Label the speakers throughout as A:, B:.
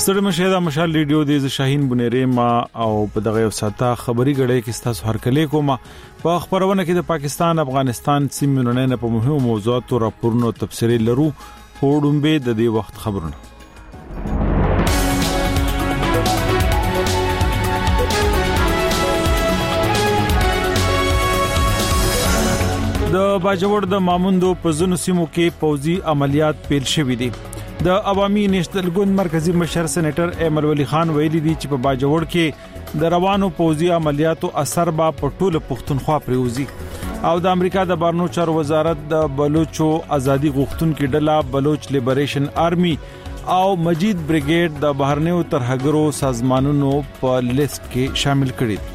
A: ستړي مشه دا مشال ریډیو د شاهین بنيري ما او په دغه ساته خبري غړې کې تاسو هرکلې کومه په خبرونه کې د پاکستان افغانستان سیمونو نه په مهمو موضوعاتو راپورونو تفصیلي لرو هوډمبه د دې وخت خبرونه د باجوړ د ماموندو په زنو سیمو کې پوځي عملیات پیل شوې دي د عوامي نېشنل ګوند مرکزی مشر سېنیټر ایمل ولی خان ویلي دي چې په باجوړ کې د روانو پوځي عملیاتو اثر به په ټوله پښتونخوا پریوزي او د امریکا د بهرنیو چارو وزارت د بلوچو ازادي غوښتونکو ډله بلوچ لیبریشن آرمي او مجید بریګیډ د بهرنیو ترهګرو سازمانونو په لیست کې شامل کړي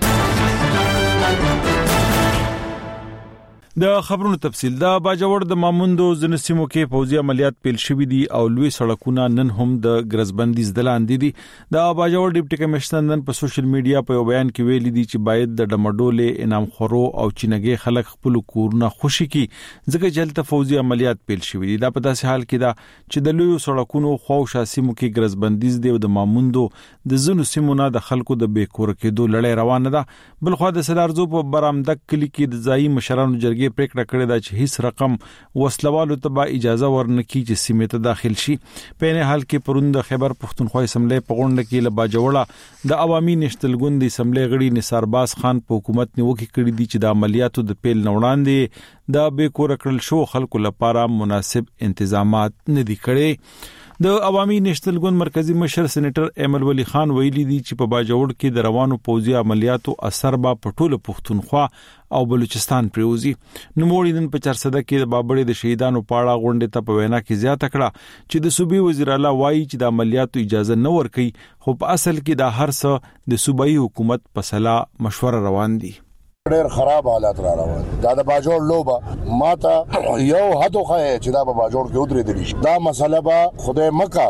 A: د خبرونو تفصیل د باجوړ د ماموندو زنسیمو کې پوځي عملیات پیل شوې دي او لوی سړکونه نن هم د ګرزبندي زدلاندې دي د باجوړ ډیپټي کمشنر نن په سوشل میډیا په بیان کې ویلي دي چې باید د ډمډولې انعام خورو او چینګي خلک خپل کورونه خوشي کی ځکه جلته پوځي عملیات پیل شوې دي دا په داسې حال کې دا چې د لوی سړکونو خو شاسمو کې ګرزبندي دي او د ماموندو د زنو سیمونه د خلکو د بیکور کېدو لړۍ روانه ده بلخو د سلارزو په برامدک کلی کې د ځای مشرانو جرګې پریکړه کړې ده چې هیڅ رقم وسلوالو ته به اجازه ورنکړي چې سیمه ته داخل شي په نه حال کې پروند خیبر پښتونخوا اسمبلی په غونډه کې ل باجوړه د عوامي نېشنل ګوند اسمبلی غړي نثار باز خان په حکومت نیوکه کړې دي چې د عملیاتو د پیل نوړاندې د بیکور کړل شو خلکو لپاره مناسب انتظامات نه دي کړي د عوامي نېشنل ګوند مرکزی مشر سېنیټر ایمل ولی خان ویلي دي چې په باجوړ کې د روانو پوځي عملیاتو اثر به په ټوله پښتونخوا او بلوچستان پریوزي نوموړي نن په 400 کې د بابړې د شهیدانو پاړه غونډه ته په وینا کې زیاته کړه چې د صوبې وزیر اعلی وایي چې د عملیاتو اجازه نه ورکړي خو په اصل کې د هر څه د صوبایي حکومت په صلاح مشوره روان دي
B: ډېر خراب حالات را روان دا د باجوړ لوبه ماته یو حد خو چې دا په باجوړ کې ودرې دي دا مسله به خدای مکه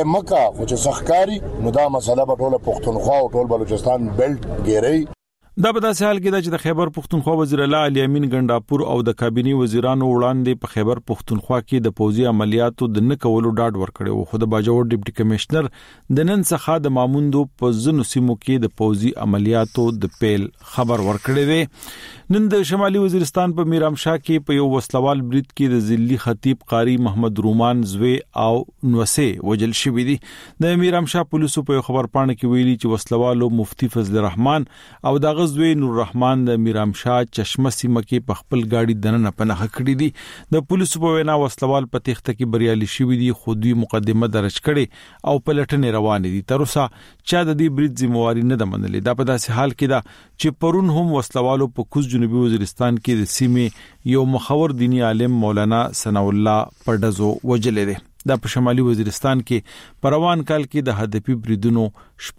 B: خو چې سخکاری نو دا مسله به ټول پښتونخوا او ټول بلوچستان بیلټ ګیري
A: دا په داسې حال کې چې د خیبر پښتونخوا وزیر اعلی علي امین ګنداپور او د کابینی وزیرانو وړاندې په خیبر پښتونخوا کې د پوځي عملیاتو د نه کولو ډاډ ورکړی او خو د باجوړ ډیپټي کمشنر د نن څخه د ماموندو په زنو سیمو کې د پوځي عملیاتو د پیل خبر ورکړی دی نن د شمالي وزیرستان په میرامشاه کې په یو وسلوال برید کې د ذلی خطیب قاری محمد رومان زوی او نوسه وجل شوی دی د میرامشاه پولیسو په خبر پاڼه کې ویلي چې وسلوالو مفتی فضل الرحمن او د غزوی نور رحمان د میرامشاه چشمه سیمه کې په خپل گاډي دننه پناه کړی دی د پولیسو په وینا وسلوال په تخته کې بریالي شوی دی خو دوی مقدمه درج کړي او په لټنې روان دي تر اوسه چا د دې برید ذمہواری نه منلې دا په داسې حال کې دا چې پرون هم وسلوالو په کوز جنوبي وزیرستان کې د سیمې یو مخور دینی عالم مولانا ثنا الله پردزو وجلې ده د شمالي وزیرستان کې پروان کال کې د هدفي بریدونو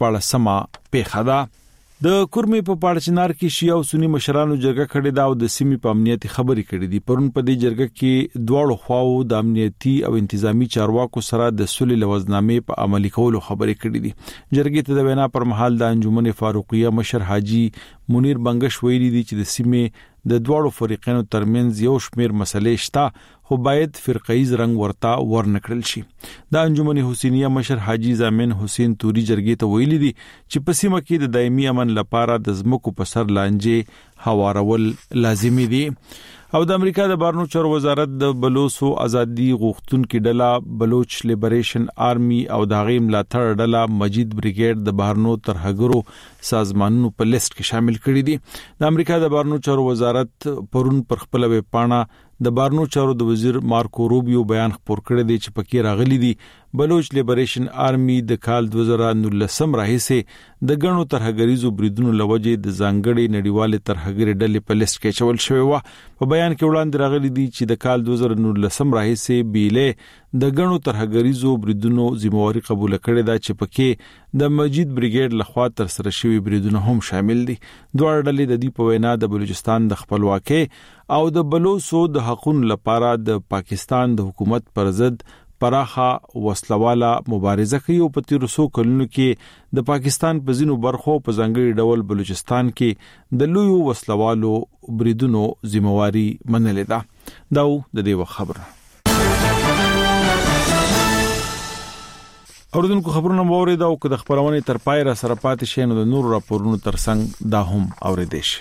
A: 14مه پیښه ده د کورمې په پاړچنار کې شیعه او سنی مشرانو جرګه کړې ده او د سیمې په امنیتي خبري کړې دي پرون په دې جرګه کې دواړو خواو د امنیتي او انتظامی چارواکو سره د صلح لوزنامې په عملي کولو خبري کړې دي جرګې ته د وینا پر مهال د انجمن فاروقیه مشر حاجی منیر بنگش ویلي دي چې د سیمې د دواړو فریقونو ترمنځ یو شمیر مسلې شته خو باید فرقایز رنگ ورتا ورنکړل شي د انجمن حسینیه مشر حاجی زامن حسین توري جرګې ته ویلي دي چې په سیمه کې د دایمي امن لپاره د زمکو په سر لانجې هوارول لازمي دي او د امریکا د بهرنیو چارو وزارت د بلوچو ازادي غوښتونکو ډله بلوچ لیبریشن آرمي او د غي ملاتړ ډله مجید بریګیډ د بهرنیو ترهګرو سازمانونو په لیست کې شامل کړي دي د امریکا د بهرنیو چارو وزارت پرون پر خپل ویب پاڼه د بهرنیو چارو د وزیر مارکو روبیو بیان خبر کړی دی چې پکې راغلي دي بلوچ لیبریشن آرمي د کال 2019 راهیسه د غنو ترهګریزو بریدونو لوجه د ځانګړي نړیوال ترهګری ډلې په لیست کې چول شوی و په بیان کې وړاندې راغلي دي چې د کال 2019 راهیسه بیله د غنو ترهګریزو بریدونو ذمہواری قبول کړې ده چې پکې د مجید بریګیډ لخوا تر سره شوی بریدونه هم شامل دي دوه ډلې د دې په وینا د بلوچستان د خپلواکۍ او د بلوچو د حقوقو لپاره د پاکستان د حکومت پر ضد پراخه وسلواله مبارزه کوي او په تیر څو کلونو کې د پاکستان په ځینو برخو په ځانګړي ډول بلوچستان کې د لویو وسلوالو بریدونو ذمہواری منلې ده دا د دې خبره اوردونکو خبرونه مورید او که د خبرونه تر پای را سره پاتې شي نو د نور راپورونو ترڅنګ دا هم اوریدئ شي.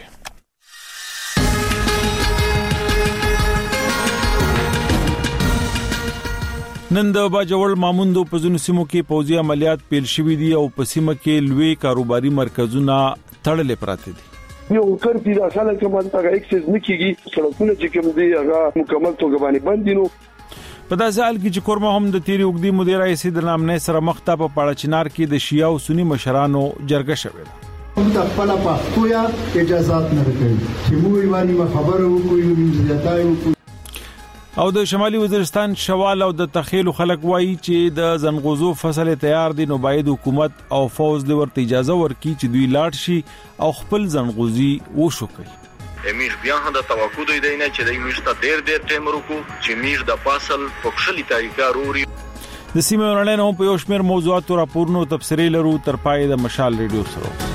A: نن د باجوړ ماموندو په ځینو سیمو کې پوځي عملیات پیل شوې دي او په سیمه کې لوی کاروباري مرکزونه تړلې پراته دي.
C: یو کړ دي اصله کومه هغه اکسس نکېږي سړکونه چې کوم دي هغه مکمل توګه باندې بند دي. نو
A: په داسې حال کې چې کورما هم د تیری وګړي مدیر رئیس د نامنې سره مخته په پاړه چنار کې د شیعه او سنی مشرانو جرګه شوه.
D: هم د خپل پښتو یا اجازهات نه ورکړي چې موږ باندې خبره وکړو یو ځای
A: او د شمالي وزیرستان شوال او د تخیل خلک وایي چې د زنغوزو فصل تیار دي نو باید حکومت او فوز د ورته اجازه ورکړي چې دوی لاړ شي او خپل زنغوزي وشوکي.
E: میش بیا هم د توقع دوی دی نه چې د میش ته ډېر ټیم ورکو چې میش د فصل په خپل طریقه روري.
A: د سیمه ورننه هم په یو شمېر موضوعاتو راپورونو تفسیري لرو تر پای د مشال ریډیو سره.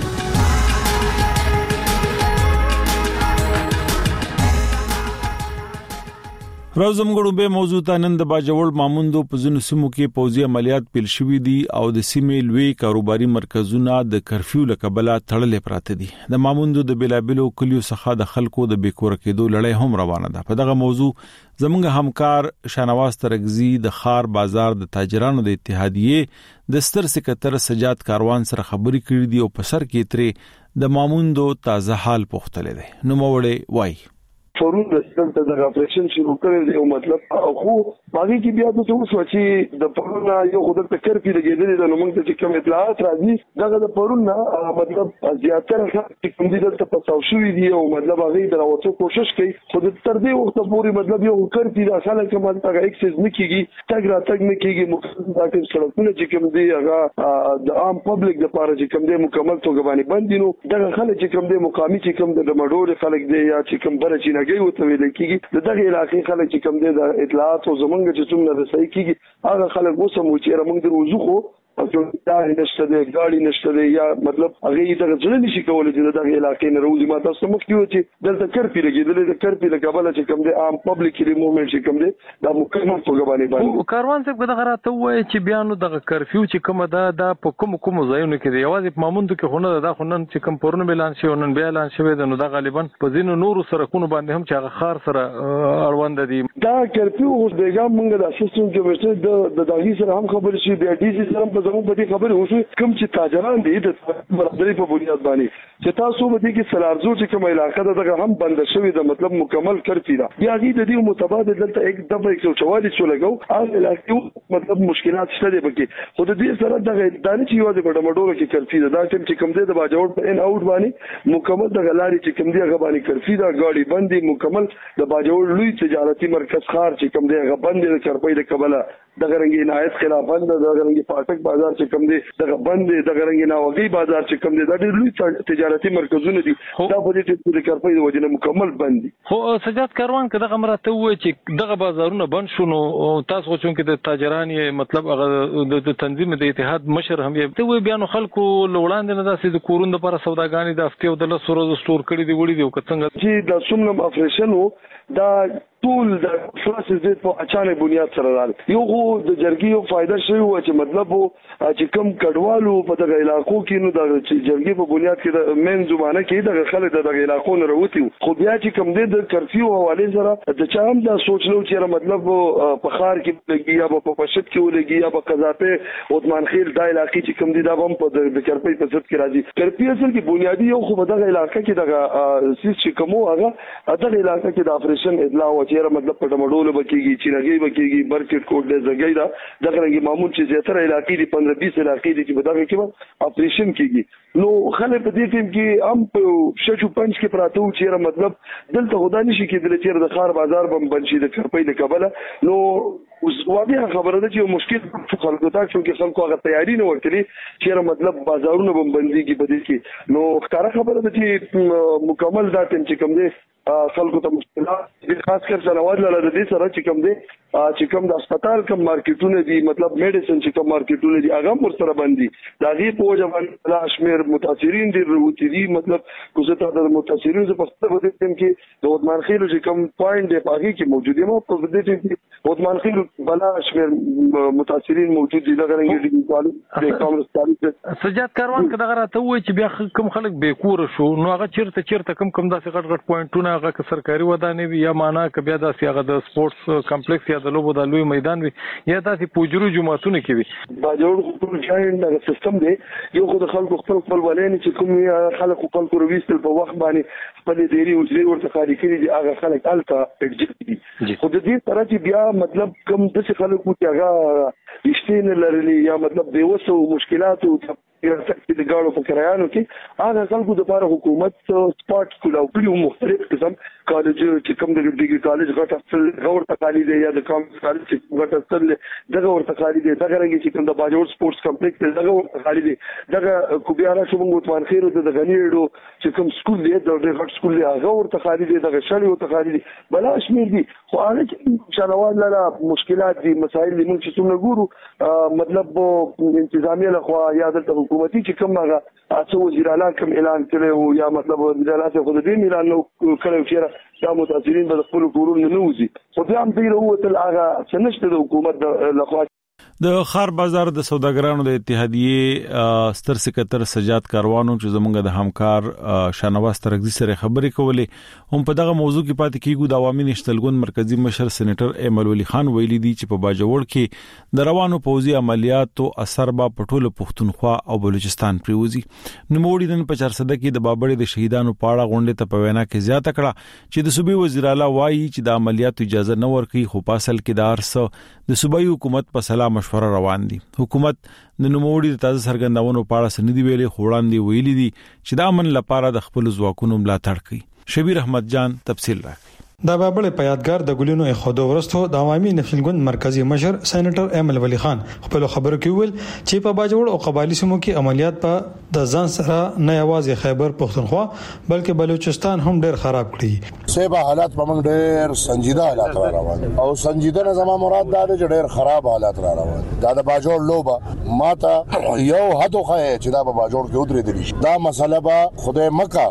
A: راځم غړو به موضوع ته نن د باجوړ ماموندو په ځینو سیمو کې پوځي عملیات پیل شوې دي او د سیمې لوی کاروباري مرکزونه د کرفیو لکبله تړلې پراته دي. د ماموندو د بلابلو کلیو څخه د خلکو د بیکور کېدو لړۍ هم روانه ده. په دغه موضوع زموږ همکار شانواز ترغزی د خار بازار د تاجرانو د اتحادیې د ستر سکتر سجاد کاروان سره خبرې کړې دي او په سر کې ترې د ماموندو تازه حال پوښتل دي. نو موړې وای
C: فورون رسل ته د اپریشن شروع کړل دی او مطلب خو باقي کې بیا د څه چې د پرونا یو خدای ته کرپی لګیدل د نومنګ ته کوم اطلاعات راځي دغه د پرونا مطلب زیاتره چې کوم دي د تاسو شوې دي او مطلب هغه د راوځو کوشش کوي خو د تر دې وخت پورې مطلب یو کرپی د اصله کوم هغه اکسس نکېږي تګ را تګ نکېږي مخاطب سړکونه چې کوم دي هغه د عام پبلک لپاره چې کوم دي مکمل توګه باندې بند دي. نو دغه خلک چې کوم دي مقامي چې کوم د مډور خلک دي یا چې کوم بل چې نه وته ویل کېږي د دغه علاقې خلک چې کوم دي د اطلاعات او زمونږ چې څومره رسېږي کېږي هغه خلک وسمو چې موږ د وضو او دا نشته د ګاډي نشته د یا مطلب هغه دغه ځل نشي کولای چې دغه علاقې نه روزي ما تاسو مخ کیو چې دلته کرپی لګیدل د کرپی لګابل چې کوم دي عام پبلک کې موومېنټ چې کوم دي دا مکمل توګه باندې
F: کاروان څخه دغه راته وای چې بیانو دغه کرفیو چې کوم دا په کوم ځایونو کې دی یوازې په ماموندو کې خونه دا خونن چې کوم پرونه اعلان شي ونن به اعلان شوی د نو دا غالبا په ځینو نورو سرکونو باندې هم چې هغه خار سره اړوند دي. دا
C: کرفیو اوس دغه موږ د اسسټنټ کمشنر د داغي سره هم خبر شي د ډي سي سره په زموږ په دې خبره کوم چې تاجران دي د برابرۍ په بنیاد باندې چې تاسو به دي کې سلارزو چې کوم علاقه دغه هم بند شوی د مطلب مکمل کرفی دا بیا دې د دې متبادل دلته یک دفعه 144 شو لګاو هغه علاقه مطلب مشکلات شته دي بګي خو د دې سره دغه دانه چې یو د بډمډورو کې کرفی دا ټیم چې کوم دي د باجوړ په ان اوټ باندې مکمل د غلاري چې کوم دي هغه باندې کرفی دا گاډي بندي مکمل د باجوړ لوی تجارتي مرکز خار چې کوم دي هغه بندي د کرپۍ د قبله دغه رنګي نایت خلاف بند دغه رنګي پاټک بازار چې کوم دي دغه بند دغه رنګي ناوګي بازار چې کوم دي دا ډېر لوی تجارتي مرکزونه دي دا په دې چې د کرپۍ د وجنه مکمل بند دي.
F: خو سجاد کاروان کده غمراته وای چې دغه بازارونه بند شونه تاسو چې کې د تاجران مطلب هغه د تنظیم د اتحاد مشر هم یې ته وای بیان خلکو لوړاند نه داسې د کورون لپاره سوداګانی د هفته او د لسورو سٹور کړي دی وړي دی او څنګه
C: چې د سومنم اپریشن دا ټول د فلاسز د په اچانک بنیاد سره راځي یو د جرګي یو فائدہ شوی و چې مطلب چې کم کډوالو په دغه علاقو کې نو د جرګي په بنیاد کې د مین زمانه کې د خلک دغه علاقو نه وروتي خو بیا چې کم د کرفیو حواله سره د چا هم دا سوچ نو چې مطلب په خار کې لګي یا په پښت کې ولګي یا په قزاپه عثمان خیل دا علاقې چې کم دي دا هم په د کرپۍ په ست کې راځي کرپی اصل کې بنیادی یو خو په دغه علاقې کې دغه سیس چې کومو هغه دغه علاقې کې د اپریشن اطلاع چیرې مطلب په ډمډول بکیږي چې لګي بکیږي برکټ کوټ دې زګي دا دغه رنګي معمول چې زیاتره علاقې دي 15-20 علاقې دي چې په دغه کې اپریشن کیږي نو خلک په دې ټیم کې هم په شچو پنځ کې پراته و چې مطلب دلته خدا نشي کېدل چې د خار بازار بم بنشي د کرپۍ د قبله نو واضح خبره ده چې مشکل خلکو ته چې خلکو هغه تیاری نه ورکړي چې مطلب بازارونه بم بنديږي په دې کې نو ښکارا خبره ده چې مکمل دا ټیم چې کوم دی خلکو ته مشکلات خاص کر سنوات لاله د دې سره چې کوم دي چې کوم د هسپتال کوم مارکیټونه دي مطلب میډیسن چې کوم مارکیټونه دي هغه ور سره باندې دا غي په ځوان لاشمیر متاثرین دي وروتي دي مطلب کوزه د متاثرین په څه په دې کې د عثمان خیل چې کوم پوینټ دی پاږي کې موجود دي مو په دې کې عثمان خير بلا شمیر متاثرین موجود دي دغه رنګ د کامرس طالب
F: سجاد کاروان کداغه راته وای چې بیا کوم خلک به کور شو نو هغه چیرته کوم داسې غټ پوینټونه هغه سرکاري ودانې وي یا معنا ک بیا داسې هغه د سپورتس کمپلیکس یا د لوبو د لوی میدان وي یا داسې پوجرو جمعهتونه کې وي
C: باجوړ خپل ځای د سیستم دی یو خو د خلکو خپل ولین چې کوم خلک خپل کورويستل په وخت باندې خپل دیری او ځای ورته خالي کړي دي هغه خلک الته اکجیکټ خو د دې طرح چې بیا مطلب کوم د خلکو چې هغه رښتینه لري یا مطلب د وسو مشکلات او چې د ګاړو په کرایانو کې هغه خلکو د لپاره حکومت سپورت سکول او په مختلف قسم کالج چې کوم د ډیګری کالج غټ ورته خالي دی یا د کامرس کالج چې غټ اصل دغه ورته خالي دی دغه رنګ چې کوم د باجوړ سپورتس کمپلیکس دغه ورته خالي دی دغه کو بیا را شوم عثمان خير د غنیړو چې کوم سکول دی د غټ سکول دی هغه ورته خالي دی دغه شړې ورته خالي دی بلا شمیر دي خو هغه چې شنوان لاره مشکلات دي مسائل دي موږ چې څنګه ګورو مطلب انتظامیه له خوا یا د حکومتي چې کوم هغه تاسو وزیر اعلی کوم اعلان کړو یا مطلب وزیر اعلی څخه د دې اعلان نو کړو چې دا متاثرین به خپل کورونه نه وځي خو بیا هم دی وروته هغه څنګه د حکومت له خوا
A: د خار بازار د سوداګرانو د اتحادیې ستر سکرټر سجاد کاروانو چې زمونږ د همکار شانواز ترغزي سره خبرې کولې هم په دغه موضوع کې پاتې کیږي د عوامي نشتلګون مرکزی مشر سېنیټر ایمل ولی خان ویلي دي چې په باجوړ کې د روانو پوځي عملیاتو اثر به په ټولو پښتونخوا او بلوچستان پریوزي نوموړي نن په 400 کې د بابړې د شهیدانو پاړه غونډه ته په وینا کې زیاته کړه چې د صوبې وزیر اعلی وایي چې د عملیاتو اجازه نه ورکړي خو په اصل کې د ارس د صوبې حکومت په سلام مشوره روان دي حکومت د نوموړي د تازه سرګندونو په اړه سندې ویلي خوړاندې ویلي دي چې د امن لپاره د خپل ځواکونو ملاتړ کوي شبیر احمد جان تفصیل راکړي
G: د بابړې په یادګار د ګلونو اخودو ورستو د عوامي نشلګون مرکزی مشر سېنیټر ایمل ولی خان خپل خبرو کې ویل چې په باجوړ او قبایلی سیمو کې عملیات په د ځان سره نه یوازې خیبر پښتونخوا بلکې بلوچستان هم ډېر خراب کړي
B: سیبا حالات په موږ ډېر سنجیده حالات را روان او سنجیده نه زموږ مراد دا چې ډېر خراب حالات را روان دا د باجوړ لوبه ماته یو حد خو چې دا په باجوړ کې ودرې دي دا مسله به خدای مکه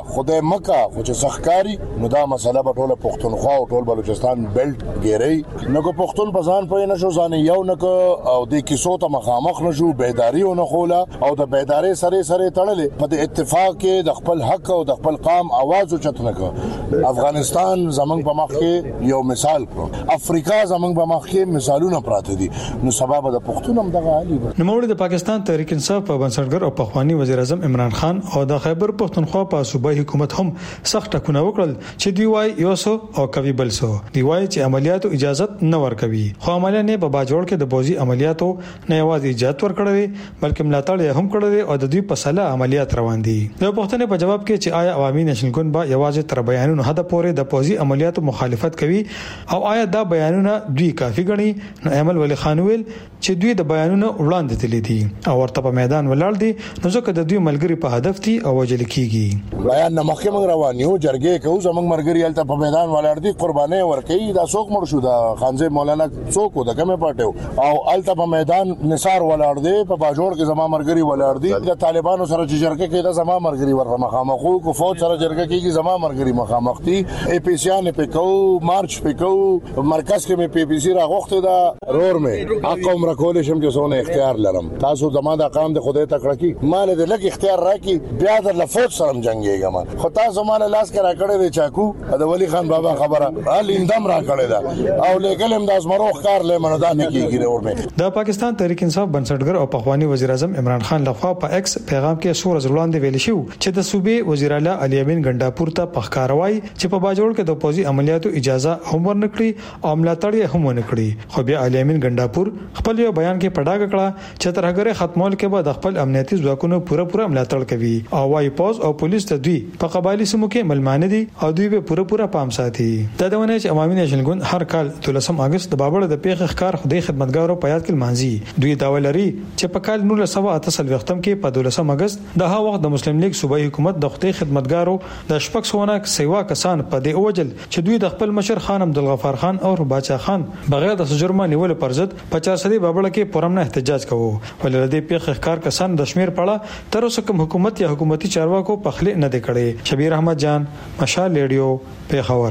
B: خو چې سخکاری نو دا مسله به ټول پښتونخوا او ټول بلوچستان بیلټ ګيري نو کو پښتون بزان په نشو ځان یو نکو او د کیسو ته مخامخ نشو بیداری او نه خوله او د بیداری سره تړلې په اتفاق کې د خپل حق او د خپل قام आवाज اوچت نکو افغانستان زمنګ په مخ کې یو مثال کړو افریقا زمنګ په مخ کې مثالونه پراته دي نو سبب د پښتون هم دغه حالي
G: نو موږ د پاکستان تحریک انصاف په بنسټګر او پخوانی وزیر اعظم عمران خان او د خیبر پښتونخوا په صوبایي حکومت هم سخت ټکونه وکړل چې دی وای یوسو او کوي بلسو دی وای چې عملیاتو اجازه نه ورکوي خو عملیات نه په باجوړ کې د بوزي عملیاتو نه یوازې اجازه ورکړي بلکې ملاتړ هم کړی او د دوی په سلا عملیات روان دي د پښتنې په جواب کې چې آیا عوامي نشنګون با یوازې تر بیانونو حد پورې د بوزي عملیاتو مخالفت کوي او آیا دا بیانونه دوی کافي غني نو ایمل ولی خان ویل چې دوی د بیانونو وړاندې تللی دي او ورته په میدان ولاړ دي نو ځکه د دوی ملګری په هدف دي او وجل کیږي
B: بیان نه مخکې موږ روان یو جرګې کوو زمنګ مرګري الته په میدان ولاړ دي قرباني ورکړي دا څوک مړ شو دا خانزه مولانا څوک د کومه پټو او الته په میدان نثار ولاړ دي په باجوړ کې زما مرګري ولاړ دي د طالبانو سره چې جرګه کې دا زما مرګري ورته مخامخو کو فوج سره جرګه کې زما مرګري مخامخ دي اي پي سي ان په کو مارچ په کو مرکز کې مې پي پي سي راغوخته دا رور مې اقوم رکول شم چې سونه اختیار لرم تاسو زما د قام د خدای تکړه کی مال دې لګ اختیار راکې بیا د لفوت سره جنگيږم خو تاسو مال لاس کرا کړی دی چاکو د ولی خان بابا خبره لیندم را کړی دا او لګلم د ازمروخ کار لمنه دا نه کیږي ورمه
G: د پاکستان تحریک انصاف بنسټګر او پخوانی وزیر اعظم عمران خان لخوا په ایکس پیغام کې سور ځوړاندې ویل شو چې د صوبې وزیر اعلی علي امین ګنڈاپور ته پخکاروي چې په باجوړ کې د پوزي عملیاتو اجازه هم ورنکړي او ملاتړ هم ونکړي خو بیا علي امین ګنڈاپور خپل یو بیان کې پډاګ کړه چې ترهګر ختمول کې به د خپل امنیتي ځواکونو پوره ملاتړ کوي او وايي پوز او پولیس ته دوی په قبایلی سیمو کې ملمانه دي او دوی به پوره پام ساتي دا دونه چې عوامي نشنګون هر کال 13 اگست د بابړ د پیښ ښکار خدای خدمتګارو په یاد کې مانځي دوی دا ولري چې په کال 1988 وختم کې په 12 اگست د هغه وخت د مسلم لیگ صوبایي حکومت د خدای خدمتګارو د شپږونه سیوا کسان په دې اوجل چې دوی د خپل مشر خان عبدالغفار خان او باچا خان بغیر د جرمه نیول پر ضد په 400 بابړ کې پرمنه احتجاج کوو ولر د پیښ ښکار کسان د شمیر پړه تر اوسه کوم حکومت یا حکومتي چارواکو په خله نه دی کړي شبیر احمد جان مشال ریډیو پیښور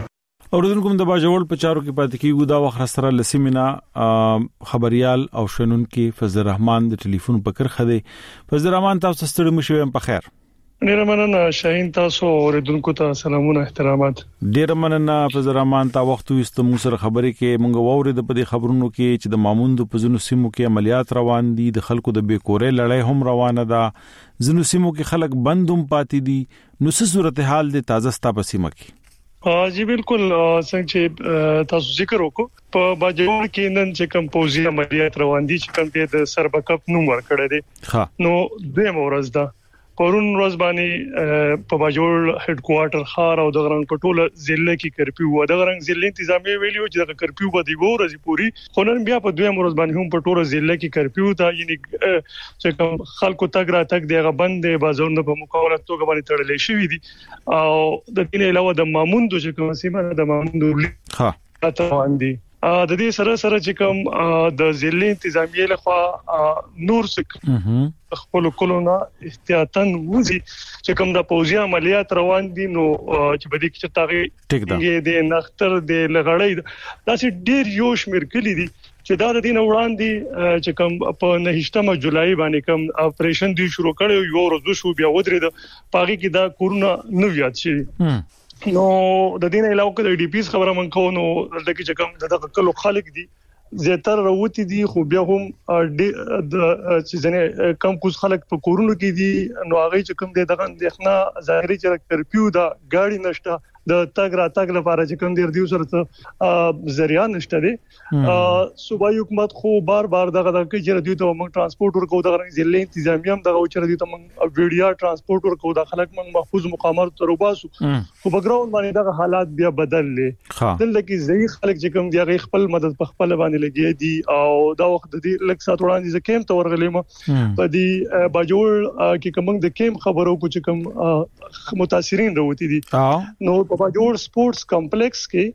A: اوردونکو د باجوړ په چارو کې پاتې کیږي دا وخت سره لسیمینا خبريال او شنن کې فضل الرحمن د ټلیفون په کرخه دی. فضل الرحمن تاسو ستړي مشوي په خیر.
H: ډیر مننه شاهین، تاسو اوردونکو ته سلامونه احترامات.
A: ډیر مننه فضل الرحمن، تا وخت وست مو سره خبرې کې مونږ وورید په دې خبرونو کې چې د ماموند په زونو سیمو کې عملیات روان دي، د خلکو د بیکورې لړۍ هم روانه ده، زونو سیمو کې خلک بندوم پاتې دي، نو څه صورتحال د تازه ستا په سیمه کې؟
H: جی بالکل، څنګه چې تاسو ذکر وکړو په باجوړ کې نن چې کوم پوزي عملیات روان دي چې کوم د سربکپ نوم ورکړی دی، نو د مورز ده پرون ورځ باندې په باجوړ هډ کوارټر خار او د غرنګ پټوله ضلع کې کرفیو و، د غرنګ ضلع انتظامی ویلو چې د کرفیو په دی ورځې پوری خونن بیا په دویم ورځ باندې هم په ټوله ضلع کې کرفیو دا یعنی چې کوم خلکو تګ را تک دیغه بند بازارونه په مقاومت توګه باندې تړلې شوې دي او د دې علاوه د ماموند چې کوم سیمه د ماموند ها تاوان دي د دې سره چې کوم د ضلع انتظامی له خوا نور څخه خپل کولونه احتیاطاً وزي چې کوم د پوزي عملیات روان دي، نو چې بده کې تاغي د نختر د لغړې داسې ډیر یو شمیر کلی دي چې دا د دین وړاندې چې کوم په 9 جولای باندې کوم اپریشن دی شروع کړو، یو ورځ شو بیا ودرېد پاګه کې دا کورونا نو یاد شي. نو د دین علاوه د ډي پی اس خبره من کو، نو د کې چې کوم د کلو خلک دي زیاتره راوتی دي، خو بیا هم د چې ځنه کم کوز خلک په کورونو کې دي، نو هغه چې کوم دغه اندېښنه ظاهري چې کرفیو دا گاډي نشته د تګ را تګ لپاره چې کوم ډیر دی سره ذریعہ نشته دي. صوبایي حکومت خو بار دغه کې چې دوی ته موږ ترانسپورت ورکو، دغه ضلع انتظامیه هم دغه چې دوی ته موږ ویډیا ترانسپورت ورکو، د خلک موږ محفوظ مقامات ته روباسو، خو بګراوند باندې دغه حالات بیا بدل لې دلته کې ځای خلک چې کوم دی خپل مدد په خپل باندې لګي دي او دا وخت د دې لک سات وړاندې کېم ته ورغلم په دې باجوړ کې کوم د کېم خبرو کو چې کوم متاثرین وروتي دي، نو په باجوړ سپورتس کمپلیکس کې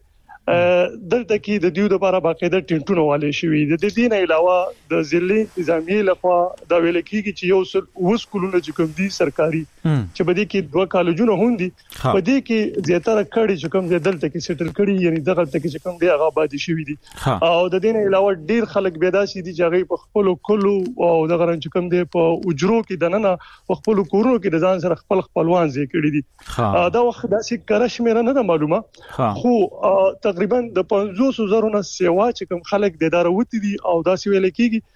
H: دلته کې د دیو لپاره باقاعده ټینټونه والي شوی دي. د دې نه علاوه د ضلع انتظامی لخوا دا ویل کېږي چې یو څل سکولونه چې کوم دي سرکاري چې بده کې 2 کالجونه هم دي، په دې کې زیاتره کړي چې کوم دلته کې سیټل کړي، یعنی دغه ته چې کوم دی هغه آبادی شوی دي او د دې نه علاوه ډیر خلک بيداسي دي چې هغه په خپل کلو او دغه رنګ چې کوم دی په اجرو کې دننه په خپل کورونو کې د ځان سره خپلوان ځای کړي دي. دا وخت داسې کرش مې نه معلومه، خو تقریبا د 500,000 نه سیوا چې کوم خلک د اداره وتی دي او دا سی ویل کېږي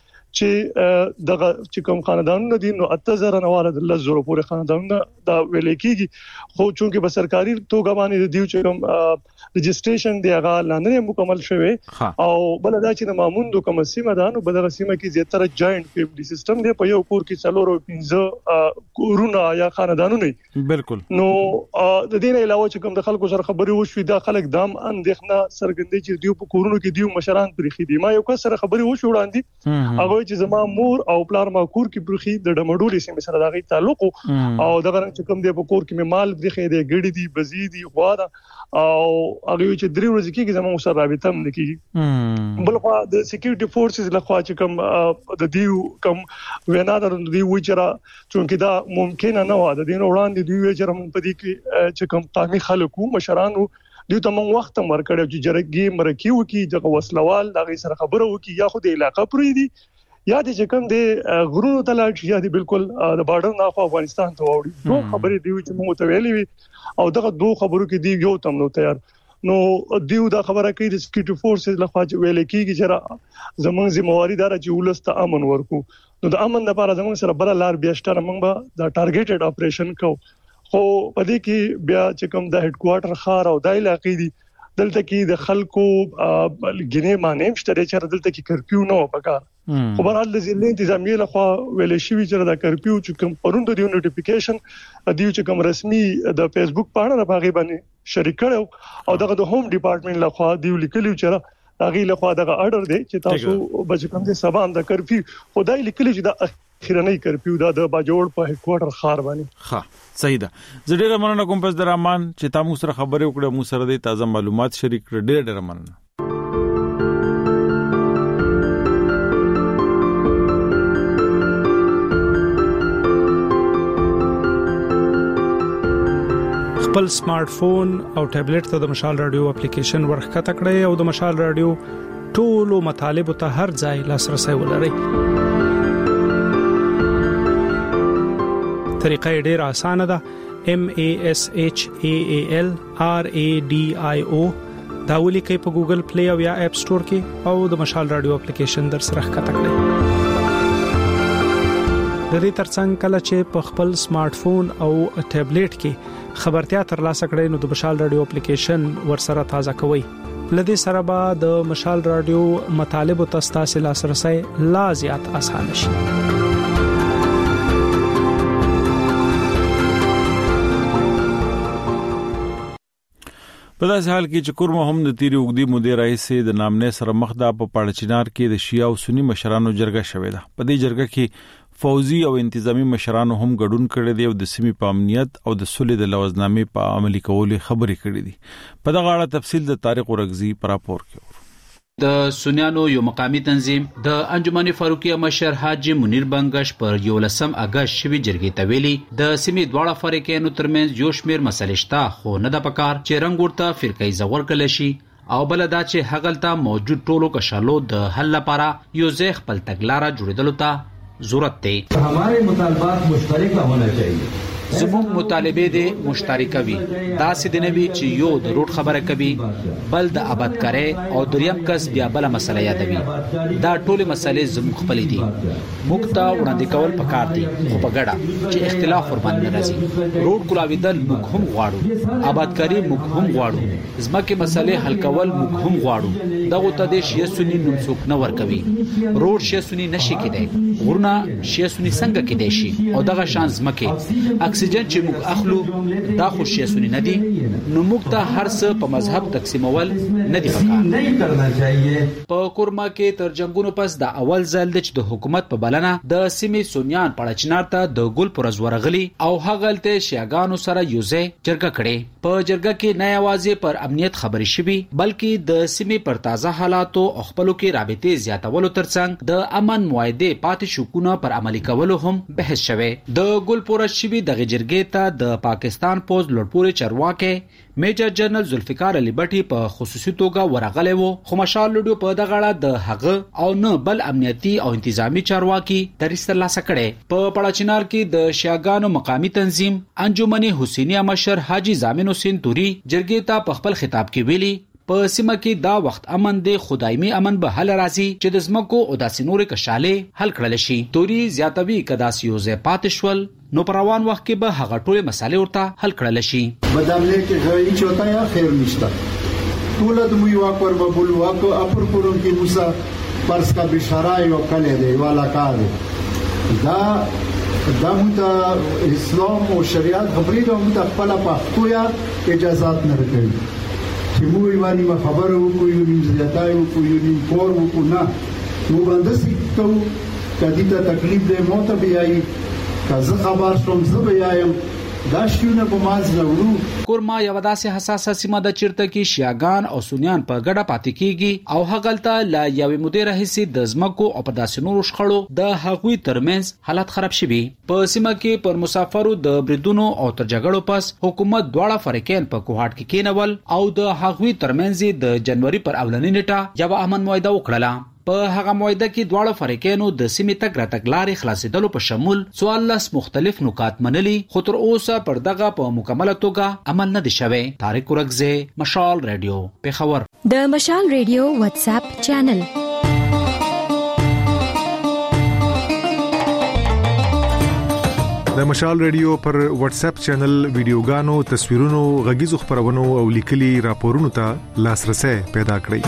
H: چې دغه چې کوم خاندانونه دي نو 8000 نه واره د 10,000 پورې خاندانونه دا ویل کېږي، خو چونکه په سرکاري توګه باندې دیو چې کوم رجسټریشن دی هغه لاندې مکمل شوی او بل دا چې د ماموند کوم سیمه ده نو بلغه سیمه کې زیاتره جاینټ فیملی سیستم دی، په یو کور کې 4 او 5 کورونه یا خاندانونه بالکل. نو د دې نه علاوه چې کوم د خلکو سره خبري وشوي دا خلک دام اندېښنه سرګندې چې دیو په کورونو کې دیو مشران پرې خېدي. ما یو کس سره خبري وشو وړاندې هغه چې زما مور او پلار ما کور کې پرخي د ډمډولې سیمه سره دغه تعلق او دغه چې کوم دی په کور کې مال درخې دی ګړې دی بزیدي غواړه او هغه چې درې ورځې کې زما سره رابطه هم نکېږي. بل خو د سکیورټي فورسز له خوا چې کوم د دیو کوم وینا د دی وچره چونکه دا ممکن نه و د دین وړاندې دی وچره په دې کې چې کوم قومي خلکو مشرانو دوی ته موږ وخت مرکړو چې جرګي مرکیو کې د وسلوال دغه سره خبرو کې یا خو د علاقې پرې دي یا د چې کوم د غرونو تلاټ یا د بالکل د بارډر نه خو افغانستان ته وړي. دوه خبرې دی چې موږ ته ویلې او دغه دوه خبرو کې دی یو تم نو تیار نو دیو دا خبره کوي د سکیورټي فورسز لخوا چې ویل کېږي چې زموږ ذمہواری دار چې ولسته امن ورکو، نو د امن لپاره زموږ سره بل لار بیا شته، موږ به دا ټارګټډ اپریشن کوو. خو په دې کې بیا چې کوم د هډ کوارټر خار او د علاقې دي دلته کې د خلکو ګینه معنی مشته چې دلته کې کرفیو نه وکړ، خو برحال د ضلع انتظامی له خوا ویل شوی چې دا کرفیو چې کوم پروند دی نوټیفیکیشن دیو چې کوم رسمي د فیسبوک پاڼه په هغه باندې شریک کړو او دغه د هوم ډپارټمنټ له خوا دیو لیکلی چې هغه له خوا دغه اورډر دی چې تاسو بچ کوم دي سبا اند کرفیو خدای لیکلی چې دا اخیرنۍ کرفیو دا د باجوړ په هډ کوارټر خار باندې.
A: ها صحیح ده. زه ډېر مننه کوم پس درمان چې تاسو سره خبرې وکړه، مو سره د تازه معلومات شریک کړ. ډېر مننه.
I: خپل سمارټ فون او ټابلیټ ته د مشال رادیو اپلیکیشن ورخکته کړئ او د مشال رادیو ټولو مطالبه ته هر ځای لاسرسي ولرئ. طریقه ډیره اسانه ده. MASHAALRADIO دا ولیکئ په ګوګل پلی او یا اپ سٹور کې او د مشال رادیو اپلیکیشن در سره ښکته کړئ. د دې ترڅنګ کله چې په خپل سمارټ فون او ټابلیټ کې خبرتیا ترلاسه کړئ نو د مشال رادیو اپلیکیشن ورسره تازه کوئ. لدې سره به د مشال رادیو مطالب او تاسو لاسرسي لا زیات آسان شي.
A: په داسې حال کې چې کورما هم د تیری وګړي مدیر رئیس د نامنې سره مخدا په پړچینار کې د شیعه او سنی مشرانو جرګه شوې ده. په دې جرګه کې فوزي او انتظامی مشرانو هم ګډون کړي دي او د سیمې په امنیت او د صلح د لوزنامې په عملي کولو خبرې کړې دي. په دغه اړه تفصیل د طارق ورغزي پر راپور کې.
J: د سنیانو یو مقامی تنظیم د انجمن فاروقیه مشر حاجی منیر بنگش پر 11 اگست شوی جرګې ته ویلي د سیمې دواړه فریقینو ترمنځ یو شمیر مسلې شته خو نه د پکار چې رنګ ورته فرقې زور کړل شي او بل دا چې هغلته موجود ټولو کشالو د حل لپاره یو ځای خپل تګلارې جوړېدل ته ضرورت دی.
K: हमारे मुतालबात मुश्तरक होना चाहिए.
J: زموږ مطالبه دي مشترکه وي. دا سیدنوي چې یو د روټ خبره کوي بل د آبادکاري او دریم کس بیا بل مسله یادوي. دا ټول مسلې زموږ خپل دي. موږ ته وړاندې کول پکار دي خو په ګډه چې اختلاف ورباندې راځي. روټ کولاویدل موږ هم غواړو. آبادکاري موږ هم غواړو. ځمکه مسلې حل کول موږ هم غواړو. دغه ته د شیعه سنی نوم څوک نه ورکوي. روټ شیعه سنی نشي کېدای. ورنه شیعه سنی څنګه کېدای شي او دغه شان ځمکه اکسیجن چې موږ اخلو دا خو شیعه سنی نه دي نو موږ ته هر څه په مذهب تقسیمول نه دي پکار. په کورما کې تر جنگونو پس د اول ځل د حکومت په بلنه د سیمې سنیان پړچنار ته د ګل پر ورغلي او هغلته شیعاګانو سره یوځای جرګه کړي. په جرګه کې نه یوازې پر امنیت خبرې شوي بلکې د سیمې پر تازه حالاتو او خپلو کې رابطې زیاتولو ترڅنګ د امن معاهده پاتې شکونه پر عملي کولو هم بحث شوه. د ګل پر شوي د جرګې ته د پاکستان پوز لوړپوړي چارواکي میجر جنرال ذوالفقار علي بټي په خصوصي توګه ورغلي وو خو مشال لډو په دغه اړه د هغه او نه بل امنیتي او انتظامی چارواکي درسته لاسه کړي. په پړچینار کې د شیعاګانو مقامی تنظیم انجمن حسینیه مشر حاجی زامن حسین توري جرګې ته په خپل خطاب کې ویلي په سیمه کې دا وخت امن دی خدایمي امن به حل راځي چې د زمکو او داسې نورې کشاله حل کړل شي. توري زیاتوي کدا سیوزه پاتشول نو پروان وخت کې به هغه ټول مسالې ورته حل کړل شي.
D: بدامله کې غوړي چوتا یا خیر نشته ټول د موي واکور ببول واکو اپر پرون کې موسی پرس کا بشارای او کله دی والا کار دا د اسلام او شریعت خبرې د خپل په خویا اجازهات نه ورکړي چې موږ باندې خبره وکړو یو زیاتای وکړو یو کور وکړو نه موږ باندې سیټو کدی ته تکلیف دې مو ته بیاي کزه خبر شوم زه بیایم دا شونه په ماز وروړو.
J: کورما یو داسې حساسه سیمه د چیرته کې شیعاګان او سنیان په ګډه پاتې کیږي او هغلته لا یو مدیر حصے د زمکو او په داسې نورو شخړو د هغوی ترمنځ حالت خراب شوي. په سیمه کې پر مسافرو د بریدونو او تر جګړو پس حکومت دواړه فریقین په کوهاټ کې کېنول او د هغوی ترمنځ د جنوري پر اولنۍ نیټه یو امن معاهده وکړه. په هغه معاهده کې دواړه فریقینو د سیمې تک راتګ لارې خلاصېدلو په شمول 14 مختلف نکات منلي خو تر اوسه پر دغه په مکمله توګه عمل نه دي شوی. طارق ورغزي مشال رادیو پیښور.
L: د مشال رادیو واتس اپ چینل
M: د مشال رادیو پر واتس اپ چینل ویډیوګانو تصویرونو غږیزو خبرونو او لیکلي راپورونو ته لاسرسي پیدا کړئ.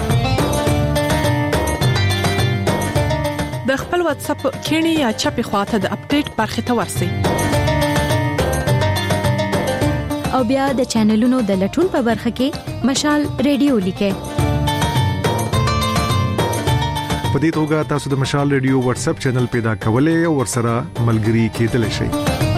N: د خپل واتس اپ کینی یا چپی خواته د اپډیټ برخه ته ورسئ
L: او بیا د چینلونو د لټون په برخه کې مشال رادیو لیکئ.
M: په دې توګه تاسو د مشال رادیو واتس اپ چینل پیدا کولای او ورسره ملګري کېدلی شئ.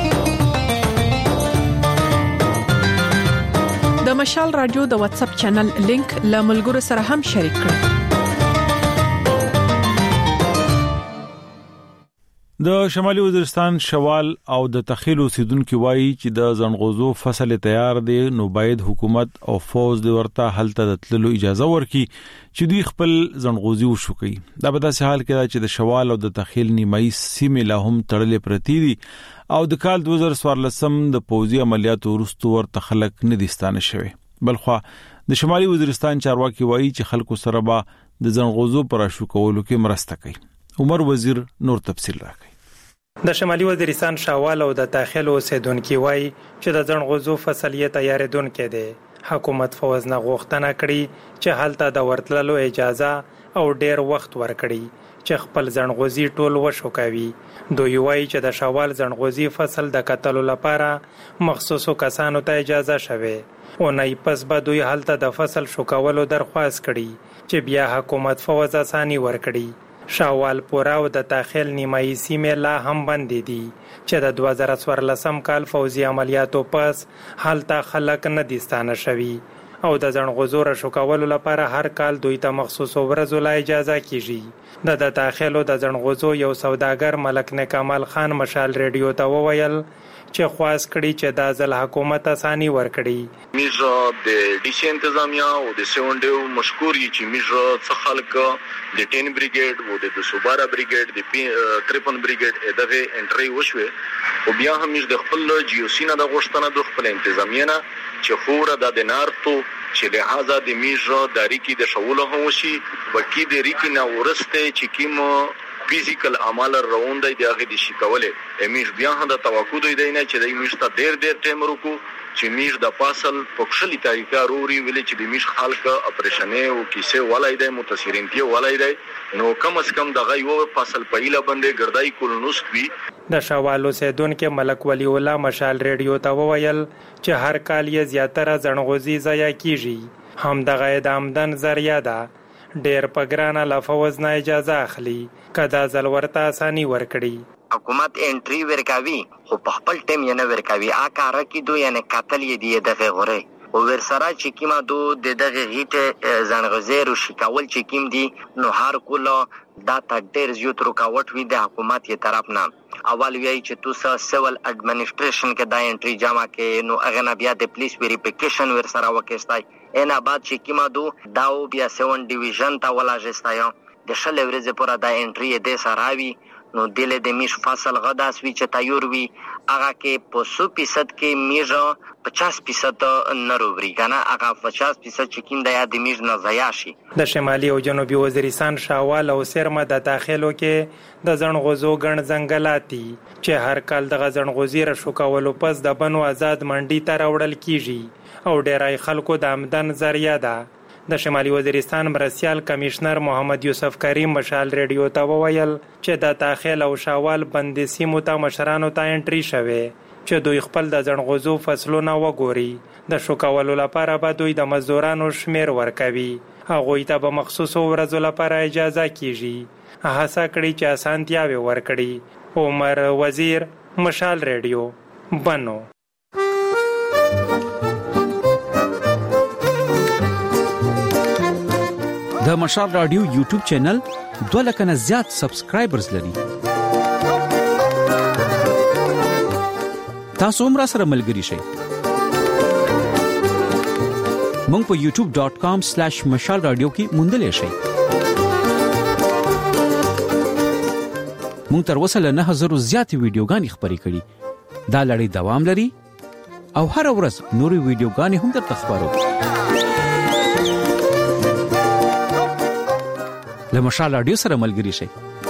N: د مشال رادیو د واتس اپ چینل لینک له ملګرو سره هم شریک کړئ.
A: د شمالي وزیرستان شوال او د تخیل اوسیدونکو وایي چې د زنغوزو فصل تیار دی، نو باید حکومت او فوج د ورته حالت د تللو اجازه ورکړي چې دوی خپل زنغوزي وشوکي. دا په داسې حال کې چې د شوال او د تخیل نیمایي سیمې لا هم تړلې پرتی دي او د کال 2014 د پوځي عملیاتو وروسته ورته خلک نه دي ستانه شوي. بلخو د شمالي وزیرستان چارواکي وایي چې خلکو سره به د زنغوزو پر شوکولو کې مرسته کوي. عمر وزیر نور تفصیل راکړي.
O: د شمالي وزیرستان شاوال او د تاخیل اوسیدونکو وایي چې د زنغوزو فصل یې تیارېدونکې دی. حکومت فوز نه غوښتنه کړې چې هلته د ورتللو اجازه او ډیر وخت ورکړي چې خپل زنغوزي ټول وشوکوي. دوی وایي چې د شاوال زنغوزي فصل د کتلو لپاره مخصوصو کسانو ته اجازه شوه او نه پس به دوی هلته د فصل شوکولو درخواست کړي چې بیا حکومت فوز اساني ورکړي. شاوال پورا او د تاخیل نیمایي سیمې لا هم بندې دي چې د 2014 کال فوزي عملیاتو پس هلته خلک نه دي ستانه شوي او د زنغوزو را شوکولو لپاره هر کال دوی ته مخصوصو ورځو لا اجازه کیږي. د تاخیلو د زنغوزو یو سوداګر ملک نکمال خان مشال ریډیو ته وویل چې خواست کړي چې د ځل حکومت اساني ورکړي.
E: میزه د ډیسي انتظامیه او د سیونډیو مشکور یي چې میزه څه خلک د 10 بریګیډ او د 12 بریګیډ د 53 بریګیډ دغه انټری وشوه او بیا هم د خپل جیوسینه د غوښتنه د خپل انتظامیه نه چې خوره د دینارتو چې لہذا د میزه د ریکی د شوله هوشي وکي د ریکی نه ورسته چې کیمو فزیکل عمل روان دی دغه د شکوله امیش بیا هم د توقع دی نه چې د میشته ډیر ټیم ورکو چې میش د فاصل په خپل طریقه روري ویل چې د میش خلک اپریشنې او کیسه ولای دی متاثرین دی ولای دی نو کم از کم دغه یو فاصل پهیله باندې ګرځای کولنوس وی.
O: د شوالو سیدونکو ملک ولی الله مشال ریډیو ته وویل چې هر کال یې زیاتره زنغوزي ضایع کیږي هم دغه د آمدن ذریعہ ده. ډیر پګرانه لفوز نه اجازه اخلي کدا ځل ورته اساني ورکړي.
P: حکومت انټری ورکاوي خو په خپل ټیم یې نه ورکاوي اکاره کې دوی نه قتل یې دی دغه غره او ورسره چې کیما دو دغه هیټ زنغوزي شکول چې کیم دي نو هر کوله دا ډیر زیات رکاوټ وي د حکومت یې طرف نه. اول وی چې توسه سیول اډمنسټریشن کې دا انټری جمع کې نو اغه بیا د پولیس ویریفیکیشن ورسره وکړای اینا بعد چې کیما دو داو بیا 7 ډیویژن تا ولا جستایو د شل ورځې پورا دا انټری د سراوي نو دله د میش فصل غدا سوي چې تیار وي هغه کې په 100% کې میژه 50% نرووري کنه هغه 50% چې کیم د یاد میژ نه ضایع شي.
O: د شمالي او جنوبي وزیرستان شاوال او سرمه د داخلو کې د زنغوزو ګڼ ځنګلاتي چې هر کال د زنغوزي را شوکولو پس د بنو آزاد منډي ته راوړل کیږي او ډیرای خلکو د آمدن ذریعہ ده. د شمالي وزیرستان مرستيال کمشنر محمد یوسف کریم مشال ریډیو ته وویل چې د تاخیل او شاوال بندي سیمو ته مشرانو ته انټری شوه چې دوی خپل د زنغوزو فصلونه وګوري. د شوکولو لپاره به دوی د مزدورانو شمیر ورکوي هغه ته به مخصوصو ورځو لپاره اجازه کیږي. هڅه کړي چې اسانتیاوي ورکړي. عمر وزیر مشال ریډیو بنو.
J: د مشال رادیو یوټیوب چینل 2 لک نه زیات سبسکرایبرز لري. تاسو هم را سره ملګري شئ. مونږ په youtube.com/mashalradio کې موندل شئ. مونږ تر اوسه له 9000 زیات ویډیوګانې خبرې کړې. دا لړۍ دوام لري او هر ورځ نوري ویډیوګانې هم درته خبرو. له مشال رادیو سره ملګري شئ.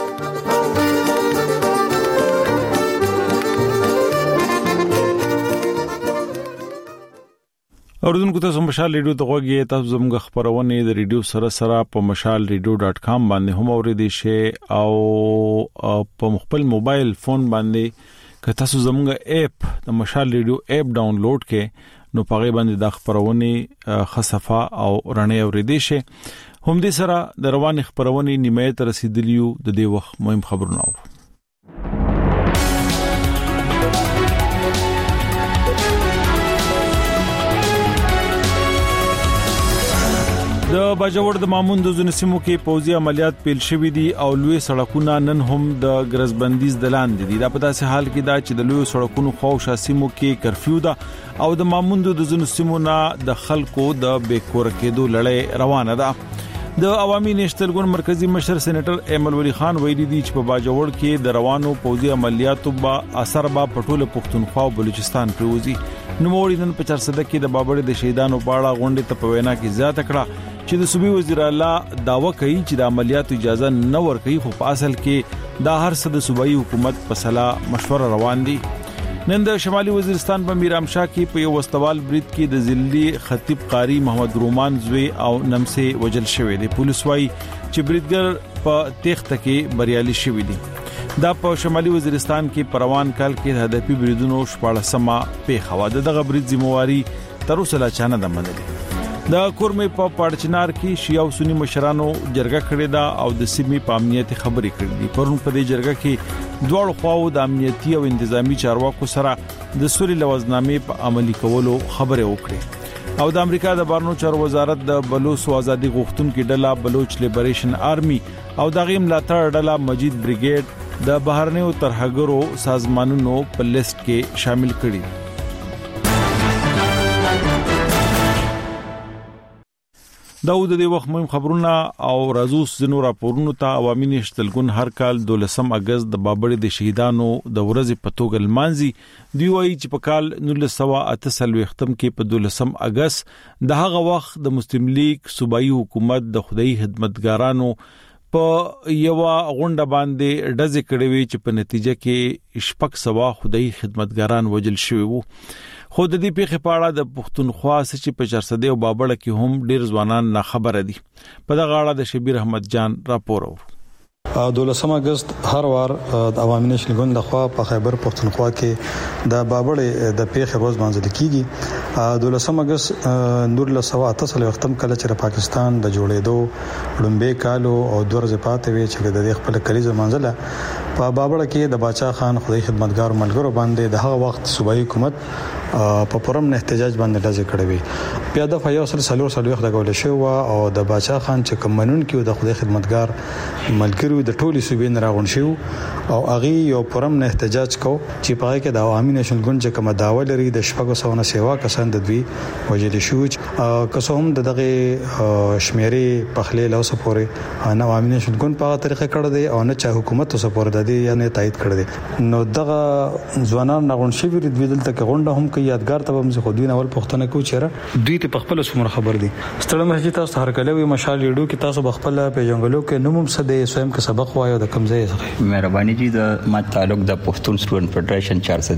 A: اوردونکو ته مشال ریډیو ته غوږی تاسو زموږ خبرونه د ریډیو سره په mashalradio.com باندې هم اوریدئ شئ او په خپل موبایل فون باندې که تاسو زموږ اپ د مشال ریډیو اپ ډاونلوډ کړئ نو په غي باندې د خبرونه خصفه او رڼا اوریدئ شئ. هم دې سره د روان خبرونه نیمه ته رسیدلیو د دې وخت مهم خبرونه اورو. د باجوړ د مامون د زنسمو کې پوځي عملیات پیل شوې دي او لوی سړکونه نن هم د ګرځبندیز دلان دي. دا په داسې حال کې دا چې د لوی سړکونو خو شاسمو کې کرفیو ده او د مامون د زنسمو نه د خلکو د بیکور کېدو لړۍ روانه ده. د عوامي نېشنل ګوند مرکزی مشر سېنیټر ایمل ولی خان ویلي دي چې په باجوړ کې د روانو پوځي عملیاتو با اثر با پټوله پښتونخوا او بلوچستان پروزي. نوموړي نن په چرسده کې د بابړې د شهیدانو په اړه غونډې ته په وینا کې زیاته کړه چې د صوبې وزیر اعلی داوا کوي چې د عملیاتو اجازه نه ورکوي، خو په اصل کې دا هر څه د صوبایي حکومت په صلاح مشوره روان دي. نن د شمالي وزیرستان په میرامشاه کې په یو وستوال برید کې د ضلعي خطیب قاری محمد رومان زوی او نمسه وجل شوی دی. پولیس وايي چې بریدګر په تخته کې بریالي شوی دی. دا په شمالي وزیرستان کې پروان کال کې هدفي بریدونو شپاړسمه پیښه و. دغه برید ذمہواری تر اوسه لا چانه د منلي. د کورمې په پاړچنار کې شیعه او سنی مشرانو جرګه کړې ده او د سیمې په امنیتي خبرې کړې دي. پرون په دې جرګه کې دوه خواو د امنیتي او انتظامی چارواکو سره د سولې لوازنامې په عملي کولو خبرې وکړې. او د امریکا د بهرنیو چارو وزارت د بلوچ ازادي غوښتونکو ډله بلوچ لیبریشن آرمي او د غیم ملاتړ ډله مجید بریګیډ د بهرنیو ترهګرو سازمانونو په لیست کې شامل کړي. دا د دې وخت مهم خبرونه او رازوس زنو راپورونو ته عوامي نېشنل ګوند هر کال 12 اگست د بابړې د شهیدانو د ورځې په توګه لمانځي. دی وايي چې په کال 1948 کې په 12 اگست د هغه وخت د مسلم لیگ صوبایي حکومت د خدای خدمتګارانو په یو غونډه باندې ډزې کړې وي چې په نتیجه کې شپږ سوا خدای خدمتګاران وجل شوي وو. خو د دې پیښې په اړه د پښتونخوا چې په چرسده او بابړه کې هم ډیر ځوانان نه خبره دي. په دغه اړه د شبیر احمد جان راپور اورو.
G: 12 اگست هر وار د عوامي نېشنل ګوند لخوا په خیبر پښتونخوا کې د بابړې د پیښې روز منځل کیږي. 12 اگست 1988 وختم کله چې پاکستان د جوړېدو لومبه کالو او دورځ پاتې وی چې د خپل کلیزه منځله په بابړه کې د باچا خان خدای خدمتګار ملګرو باندې د هغه وخت صوبایي حکومت په پرم نه احتجاج باندې لږ کړی وی. بیا د فایو سره سلور د غول شو او د باچا خان چې کمنون کې د خدای خدمتګار ملګرو د ټولي صوبې نه راغون شو او اغي یو پرم نه احتجاج کو چې په کې د عوامي نېشنل ګوند چې کوم داوا لري د شپږو سونه سیوا کسان د دوی وجل شو کسوم دغه شمیرې په خله له سپورې نه عوامي نېشنل ګوند په طریقه کړی دی او نه چا حکومت سپور د دې یعنی تایید کړی دی. نو دغه ځوانان راغون شي ویل دلته کې غونډه هم کې یادګار ته هم خو دوی نول پښتنه کو چیرې دوی ته خپل سمره خبر دي. ستړي مسجد تاسو هر کله وي مشال لیډو کې تاسو بخپل په جنگلو کې نومم سده سویم کې سبق وایو د کم ځای سره.
Q: مهرباني جی د ما تعلق د پښتون سټوډنټ فدریشن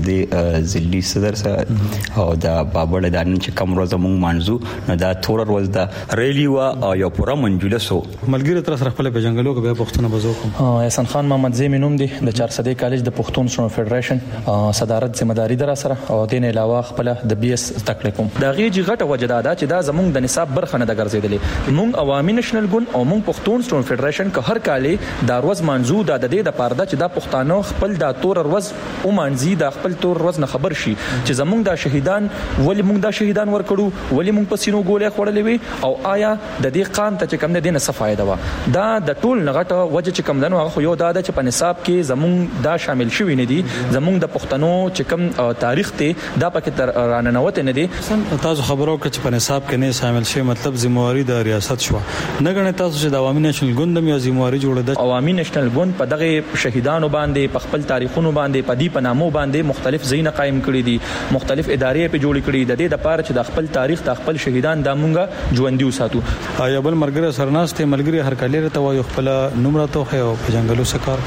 Q: 400 ضلعي صدر سره او د بابړ د نن چې کوم ورځ مونږ مانځو نو دا تور ورځ د ریلی وا او یو پوره منجلسو
G: ملګری تر سره خپل په جنگلو کې به پښتون بزو کوم.
R: احسان خان محمد زمي نوم دی د 400 کالج د پښتون سټوډنټ فدریشن صدارت ذمہ داری در سره او دین علاوه خپل د بي اس تکړه کوم. دا غیږي غټه وجداده چې دا زمونږ د نصاب برخه نه د ګرځیدلې. مونږ عوامي نېشنل ګوند او مونږ پښتون سټوډنټ فدریشن که هر کال دا ورځ منځو د دې د پارده چې دا پښتانه خپل د تور ورځ او منځي د خپل تور ورځ نه خبر شي چې زمونږ د شهیدان ولی مونږ د شهیدان ورکړو ولی مونږ په سینو ګولې خړلې وي او آیا د دې قام ته چې کم نه دینه څه فائدہ و. دا د ټول نغټه وجه چې کم دنو خو یو دا چې په نصاب کې زمونږ دا شامل شوی نه دي. زمونږ د پښتنو چې کم تاریخ ته دا پکې راننوت نه دي.
G: تاسو خبرو کې چې په نصاب کې نه شامل شي مطلب ذمہواری د ریاست شو نه غنه تاسو چې د عوامي نېشنل ګوند مې ذمہواری جوړه د
R: عوامي نېشنل ګوند په دغه شهیدانو باندې په خپل تاریخونو باندې په دې پنامو باندې مختلف ځایونه قائم کړي دي مختلف ادارې په جوړ کړي د دې لپاره چې د خپل تاریخ د خپل شهیدان د مونږه ژوندۍ وساتو.
G: آیا بل مرګره سرناسته ملګری هر کله ته وایو خپل نمبر ته خو په جنگلو سکار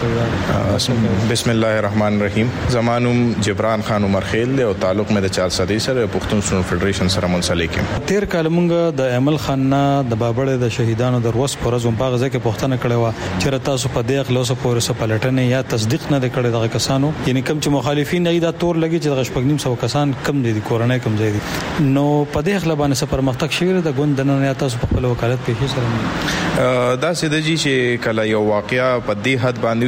G: کوي.
S: بسم الله الرحمن الرحیم. زمانوم جبران خان عمر خیل له تعلق مې د 400 سره پښتون سټوډنټ فدریشن سره منسلک یم.
G: تیر کال مونږ د امل خان نه د بابړې د شهیدانو د ورځ پر ورځ په غزه کې پښتنه کړې و چې تاسو په دې خلاص پورې سپلټنه یا تصدیق نه کړي دغه کسانو یعنی کم چې مخالفین نه دا تور لګي چې دغه شپږ نیم سو کسان کم دي کورنۍ کم ځای دي. نو په دې خلبانه سفر مختک شوی د ګوند نه نه تاسو په وکالت پیښې سره
S: دا سیده جی چې کله یو واقعیا په دې حد باندې شي لکه څنګه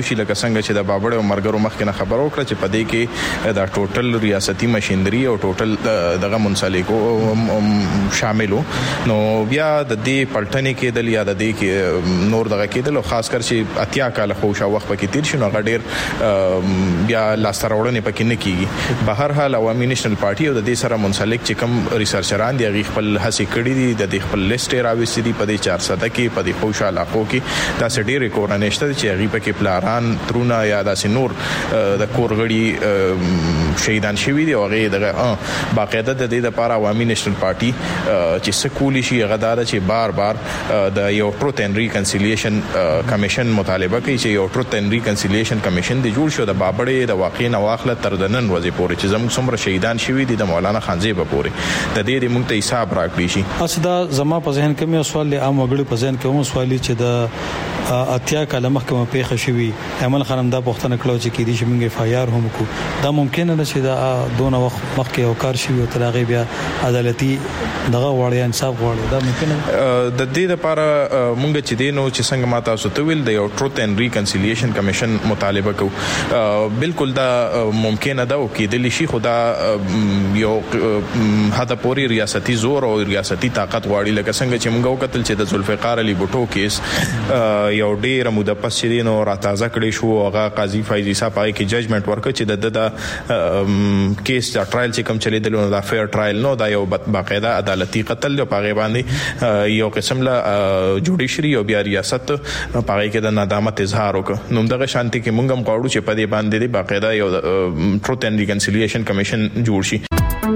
S: څنګه چې د بابړ او مرګرو مخکې نه خبرو کړ چې په دې کې د ټوټل ریاستي ماشينري او ټوټل دغه منسلکو شاملو نو بیا د دې پلټنې کې د یا د دې کې نور دغه کېدل او خاص کر چې اتیا کال خوشا وخت پکې تیر شنو غډیر بیا لاستراوړنې پکې نه کیږي په هر حال عوامي نېشنل پارټي او د دې سره منسلک چې کوم ریسرچران دی غي خپل هڅې کړې دي د دې خپل لیست راوېستې دي په دې 400 کې په دې خوشا علاقو کې دا سړي ریکورډ نشته چې غي پکې پلاران ترونه یا داسې نور د کورغړي شهیدان شوی دی او غي دغه باقاعده د دې لپاره عوامي نېشنل پارټي چې سکولی شي غدار چې بار بار د یو ټروت اینڈ ریکنسیلیشن کمیشن مطالبه کوي چې یو ټروت اینڈ ریکنسیلیشن کمیشن دی جوړ شو د بابړې د واقع نه واخله تر د نن ورځې پورې چې زموږ څومره شهیدان شوی دي د مولانا خانزیب پورې د دې موږ ته حساب راکړي شي.
T: اسدا زما په ذهن کې مې سوال عام وګړي په ذهن کې مو سوالي چې د اتیا کله محکمه پیښه شوی ایمن خانم دا پوښتنه کړو چې کې دي چې موږ اف آی آر هم کو دا ممکن نه چې دا دونه وخت مخکې او کار شوی او ترغه بیا عدالتي دغه وړي انصاف غواړي دا ممکن
S: د دې لپاره موږ چې دینو چې څنګه ماته سوتویل د یو ټروت اینڈ ریکنسیلیشن کمیشن مطالبه کو بالکل دا ممکن ده او کېدلی شي خدا یو هدا پوری ریاستي زور او ریاستي طاقت غواړي لکه څنګه چې موږ وکتل چې د ذوالفقار علي بوټو کیس یو ډیر موده پس چې نو راتازه کړی شو هغه قاضي فایزي صاحب پای کې ججمنټ ورکړ چې د کیس دا ټرایل چې کوم چلیدل نو دا فیر ټرایل نو دا یو باقاعده عدالتي قتل دی په غیبه باندې یو قسم لا جوډیشري او بیا ریاست پای کې د ندامت اظهار وکړ نو دغه شانتي کې موږ هم غواړو چې په دې باندې باقاعده یو ټروت اینڈ ریکنسیلیشن کمیشن جوړ شي.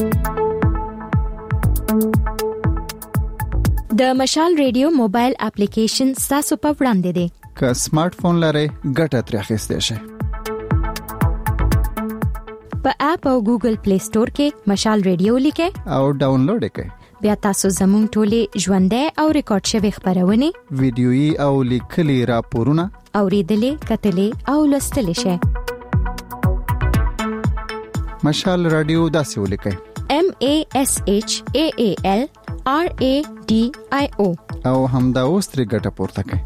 L: د مشال ریډیو موبایل اپلیکیشن تاسو په وړاندې دی.
U: که سمارټ فون لرئ ګټه ترې اخیستئ شئ.
L: په اپ او ګوګل پلی سٹور کې مشال ریډیو لیکئ
U: او ډاونلوډ کړئ.
L: بیا تاسو زموږ ټولې ژوندۍ او ریکارډ شوی خبرونه
U: ویډیويي او لیکلي راپورونه
L: اوریدلې کتلې او لوستلې شئ.
U: مشال رادیو داسې ولیکئ
L: MASHAAL RADIO
U: او همدا اوس ترې ګټه پورته کړئ.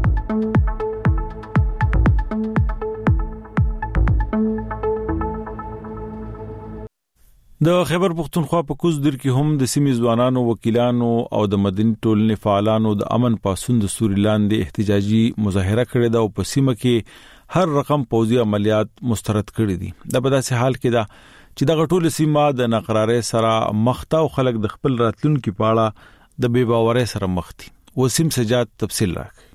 A: د خیبر پختونخوا په کوزدر کې هم د سیمې ځوانانو وکیلانو او د مدني ټولنې فعالانو د امن پاسون د سوري لاندې احتجاجي مظاهره کړې ده او په سیمه کې هر رقم پوځي عملیات مسترد کړې دي. د بداسه حال کې دا چې د غټول سیمه د نقرارې سره مخته او خلک د خپل راتلونکو په اړه د بے باورۍ سره مخ دي. وسیم سجاد تفصیل راکړي.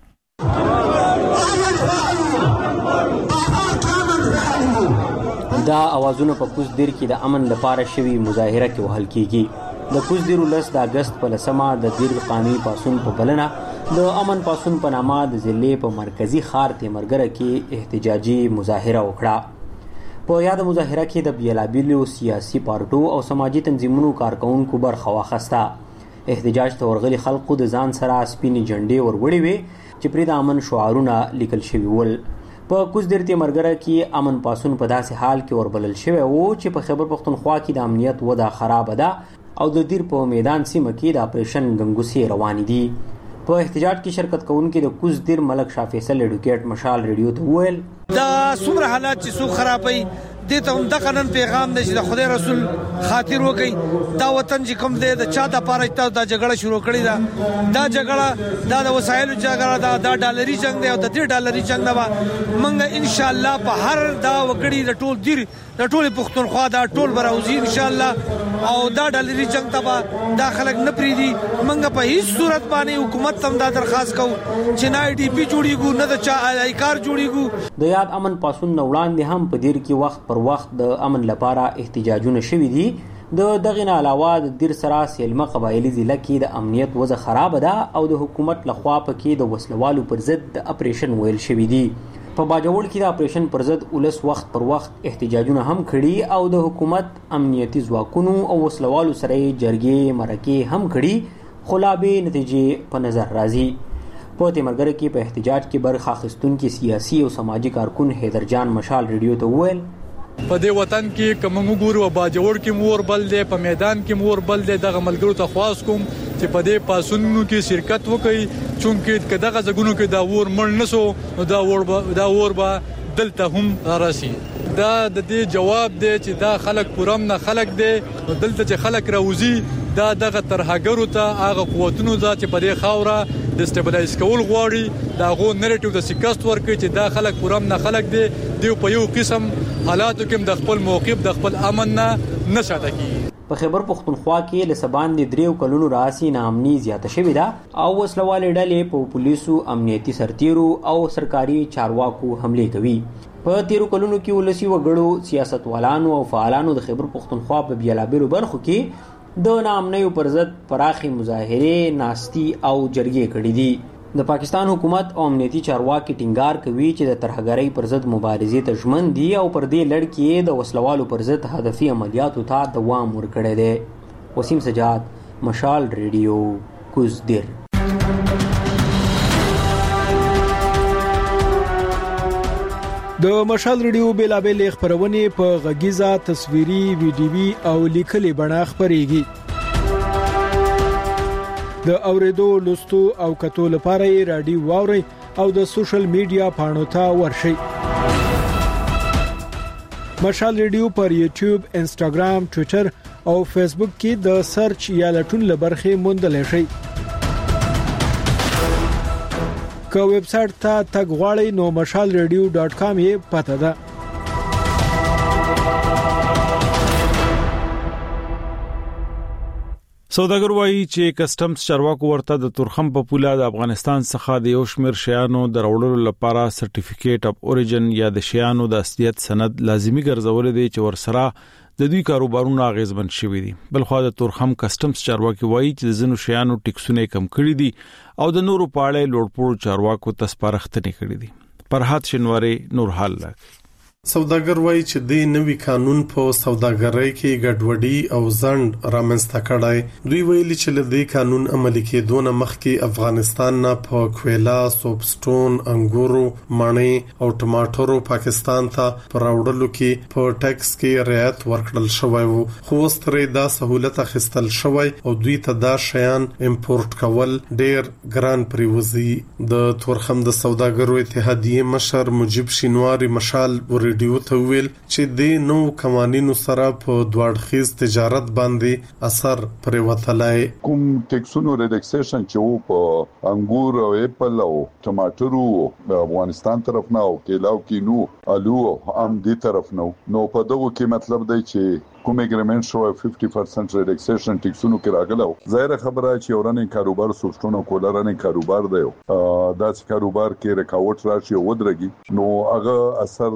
V: دا اوازونه په کوزدر کې د امن لپاره شوی مظاهره کې وهل کیږي. د کوزدر ولس د اگست په لسمه د دیر قانوني پاسون په بلنه د امن پاسون په نامه د ضلع په مرکزی ښار تیمرګره کې احتجاجي مظاهره وکړه. په یاد مظاهره کې د بیلابیلو سیاسي پارټو او سماجی تنظیمونو کارکونکو برخه واخیسته. احتجاج ته ورغلي خلکو د ځان سره سپینې جنډې ورغړې وې چې پرې د امن شعارونه لیکل شوي ول. په کوزدر تیمرګره کې امن پاسون په داسې حال کې وربلل شوی وو چې په خیبر پختونخوا کې د امنیت وضع خراب ده او د دیر په میدان سیمه کې د اپریشن ګنګوسې روان دي. په احتجاج کې شرکت کوونکي د کوزدر ملک شاه فیصل اډوکیټ مشال ریډیو ته وویل
W: دا څومره حالات چې سو خرابای دې ته هم د قانون پیغام دی چې د خدای رسول خاطر وکړي. دا وطن چې کوم دی د چا د پاره ته د جګړه شروع کړې ده دا جګړه د وسایلو جګړه ده دا ډالري جنگ دی او د دې ډالري جنگ نه موږ ان شاء الله په هر دا وګړي د ټول دیر د ټول پښتونخوا دا ټول براوزي ان شاء الله او دا ډالري جنگ ته دا خلک نه پریدي. موږ په هیڅ صورت باندې حکومت ته دا درخواست کوو چې نه ډي پی جوړیږي نه د چا ایکار جوړیږي.
V: د یاد امن پاسون وړاندې هم په دیر کې وخت پر وخت د امن لپاره احتجاجونه شوي دي. د دغه نه علاوه د دیر سره سیلمه قبایلی ضلع کې د امنیت وضع خراب ده او د حکومت لخوا پکې د وسلوالو پر ضد د اپریشن ویل شوی دي. په باجوړ کې د اپریشن پر ضد ولس وخت پر وخت احتجاجونه هم کړي او د حکومت امنیتي ځواکونو او وسلوالو سره جرګې مرکې هم کړي خو لا به نتیجې په نظر راځي. په تیمرګره کې په احتجاج کې برخه اخیستونکي سیاسي او سماجی کارکون حیدر جان مشال ریډیو ته وویل
X: په دې وطن کې کوم وګورو باجوړ کې مور بل دی په میدان کې مور بل دی دغه ملګرو ته خواست کوم چې په دې پاسونو کې شرکت وکړي چونکه دغه ځګونو کې دا ور مړ نسو دا ور به دلته هم راسي. دا د دې جواب دی چې دا خلک پورم نه خلک دی، دلته چې خلک راوځي دا دغه ترهګرو ته هغه قوتونو چې په دې خاوره د سټیبلایز کول غواړي دا غو نریټیو د سیکاست ورکړي چې دا خلک پورم نه خلک دی په یو قسم حالاتو کې د خپل موقف د خپل امن نه ساته کی.
V: په خیبر پختونخوا کې لسبان د 3 کلونو راسي نامني زیاته شوې ده او وسلواله ډلې په پولیسو، امنیتي سرتیرو او سرکاري چارواکو حمله کوي. په 13 کلونو کې ولسی وګړو، سیاستوالانو او فعالانو د خیبر پختونخوا په بیلابېلو برخو کې د نامنیو پر ضد پراخي مظاهره، ناستي او جرګې کړې دي. د پاکستان حکومت او امنیتي چارواکي ټینګار کوي چې د ترهګرۍ پر ضد مبارزې ته ژمن دي او پر دې لړ کې د وسلوالو پر ضد هدفي عملیاتو ته دوام ورکړی دی. وسیم سجاد، مشال ریډیو، کوزدیر.
I: د مشال ریډیو بیلابل خبرونه په غږیزه، تصویري، ویډیوي او لیکلي بڼه خبريږي. د اوریدو، لوستو او کتو لپاره یې رادیو واوري او د سوشل میډیا پاڼو ته ورشئ. مشال ریډیو پر یوټیوب، انسټاګرام، ټوئیټر او فیسبوک کې د سرچ یا لټون لبرخه موندل شي. که ویب سټ ته تګ غواړئ نو mashalradio.com یې پته ده. سوداګر وایي چې کسٹمز چارواکو ورته د تورخم په پوله د افغانستان څخه د یو شمېر شیانو د راوړلو لپاره سرټیفیکیټ اف اوریجن یا د شیانو د اصلیت سند لازمی ګرځول دي چې ورسره د دوی کاروبارونه اغیزمن شوي دي. بلخو د تورخم کسٹمز چارواکي وایي چې د زینو شیانو ټیکسونه کم کړي دي او د نورو پاړې لوړپوړ چارواکو تسپارښتنې کړې دي. فرحات شنواری، نور حال لک.
B: سوداګر وایي چې د نوي قانون په سوداګرۍ کې ګډوډي او ځند رامنځته کړای. دوی ویلي چې له دې قانون عملي کېدو نه مخکې افغانستان نه په کویلا، سوپسټون، انګورو، مڼې او ټماټرو پاکستان ته پراوړلو کې په ټیکس کې رعایت ورکړل شوی وو، خو سترې دا سہولت اخیستل شوی او دوی ته دا شیان امپورټ کول ډېر ګران پریوزي. د تورخم د سوداګرو اتحادیې مشر مجيب شینواری مشال ریډیو ته ویل چې د نو قوانینو سره په دوړخیز تجارت باندې اثر پرې وتلای.
C: کوم ټیکسونو ریډکسیشن چې وو په انګور او اپل او ټماټرو د افغانستان طرف نه او کیلاو کینو الو هم دې طرف نو په دغه کې مطلب دی چې کوم اګریمنت شو 50% ریډکسیشن ټیکسونو کې راغلو. ظاهر خبره چې اورنې کاروبار سوچونه کولرانه کاروبار دی دا چې کاروبار کې رکاوټ راشي او ودرېږي نو هغه اثر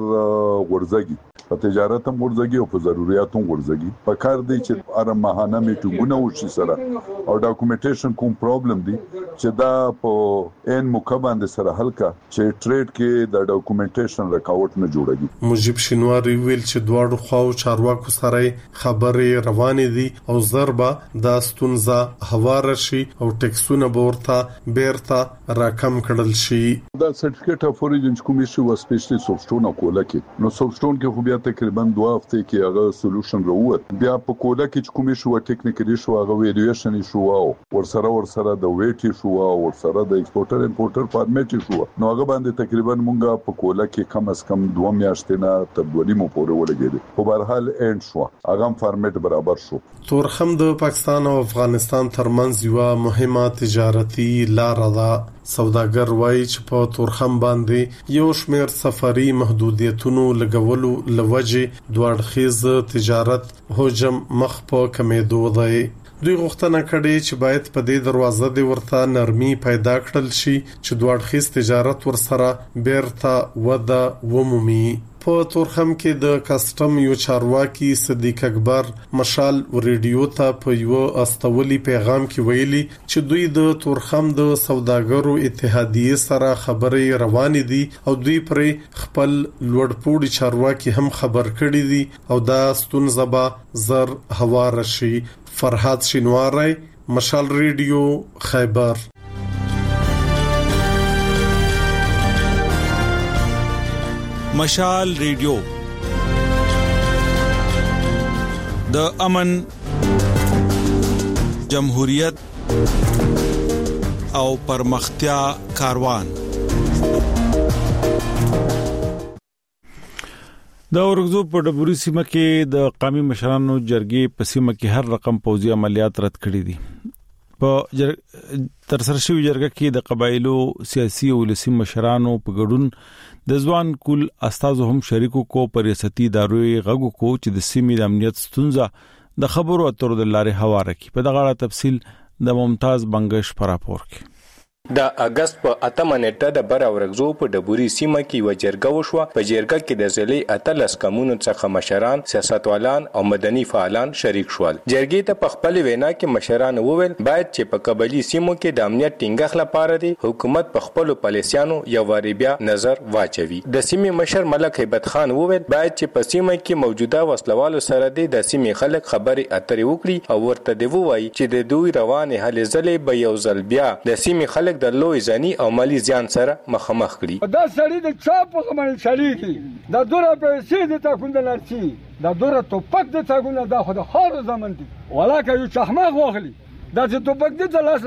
C: ورزګي په تجارت هم ورزګي او په ضرورتونو ورزګي. په کار دی چې اره ماهانه میټینګونه وشي سره او ډاکومېنټیشن کوم پرابلم دی چې دا په ان مکمل سره حل کا چې ټریډ کې د ډاکومېنټیشن رکاوټ نه جوړږي.
B: مجيب شینواری ویل چې دواړو خواو چارواکو سره خبرې روانې دي او ضربه د ستونزه هوار شي او ټیکسونه ورته بیرته راکم کړل شي.
C: دا سرټیفیکیټ اف اوریجن کوم شي و سپیشلی سوفټون او کولا کې نو سوفټون کې خو بیا تقریبا 2 هفته کې هغه سولوشن راووت. بیا په کولا کې کوم شي و ټیکنیکلی شو هغه ویریشن شو او ورسره د ویټ شو او ورسره د ایکسپورټر امپورټر فارمیټ شو نو هغه باندې تقریبا مونږه په کولا کې کم از کم 2 میاشتې نه تر 2 نیمو پورې ولګېدل. په هر حال اند شو هغه فارمیټ برابر شو.
B: تورخم د پاکستان او افغانستان ترمنځ یو مهمه تجارتي لار ده. سوداګر وایي چې په تورخم باندې یو شمېر سفري محدودیتونو لګولو لوجه دوړخیز تجارت حجم مخ په کمیدو دی. دوی غوښتنه کړې چې باید په دې دروازه دی ورته نرمي پیدا کړل شي چې دوړخیز تجارت ورسره بیرته وده ومومي. په تورخم کې د کسٹم یو چارواکي صدیق اکبر مشال ریډیو ته په یو استولی پیغام کې ویلي چې دوی د تورخم د سوداګرو اتحادیې سره خبرې روانې دي او دوی پر خپل لوړپوړي چارواکي هم خبر کړي دي او دا ستونزه به زر هوار شي. فرحات شینواری، مشال ریډیو، خیبر.
A: مشال ریډیو د امن، جمهوریت او پرمختیا کاروان. د اورغزو په ډبوري سیمه کې د قومي مشرانو جرګې په سیمه کې هر رقم پوځي عملیات رد کړي دي. په ترسره شوی جرګه کې د قبایلو سیاسي او ولسي مشرانو په ګډون د ځوان کول استادو هم شریکو کو پر ریاستي ادارې غږو کو چې د سیمې د امنیت ستونزه د خبرو اترو د لارې هواره کی. په دغه اړه تفصیل د ممتاز بنگش پر راپور کې.
D: د اگست په 8 نیټه د بر اورغزو په ډبوري سیمه کې و جرګه وشوه. په جرګه کې د ضلع 18 کمونو څخه مشران، سیاستوالان او مدني فعالان شریک شول. جرګې ته په خپل وینا کې مشران وویل باید چې په قبلي سیمو کې د امنیت ټینګښت لپاره دی حکومت په خپل پالیسیانو یو واری بیا نظر واچوي. د سیمې مشر ملک هیبت خان وویل باید چې په سیمه کې موجوده وسلوالو سره د سیمې خلک خبرې اترې وکړي او ورته دی وایي چې د دوی روانې هلې ځلې به یو ځل بیا د سیمې خلک د لوی ځاني او مالی زیان سره مخامخ کړي.
F: دا سړی د چا په غمل شریکي دا دوره پیسې د تاکوند لارچی دا دوره توپک د تاکوند دا خو د خارو زمن دي ولاکه یو چحماغ واخلي دا چې توپک د لاس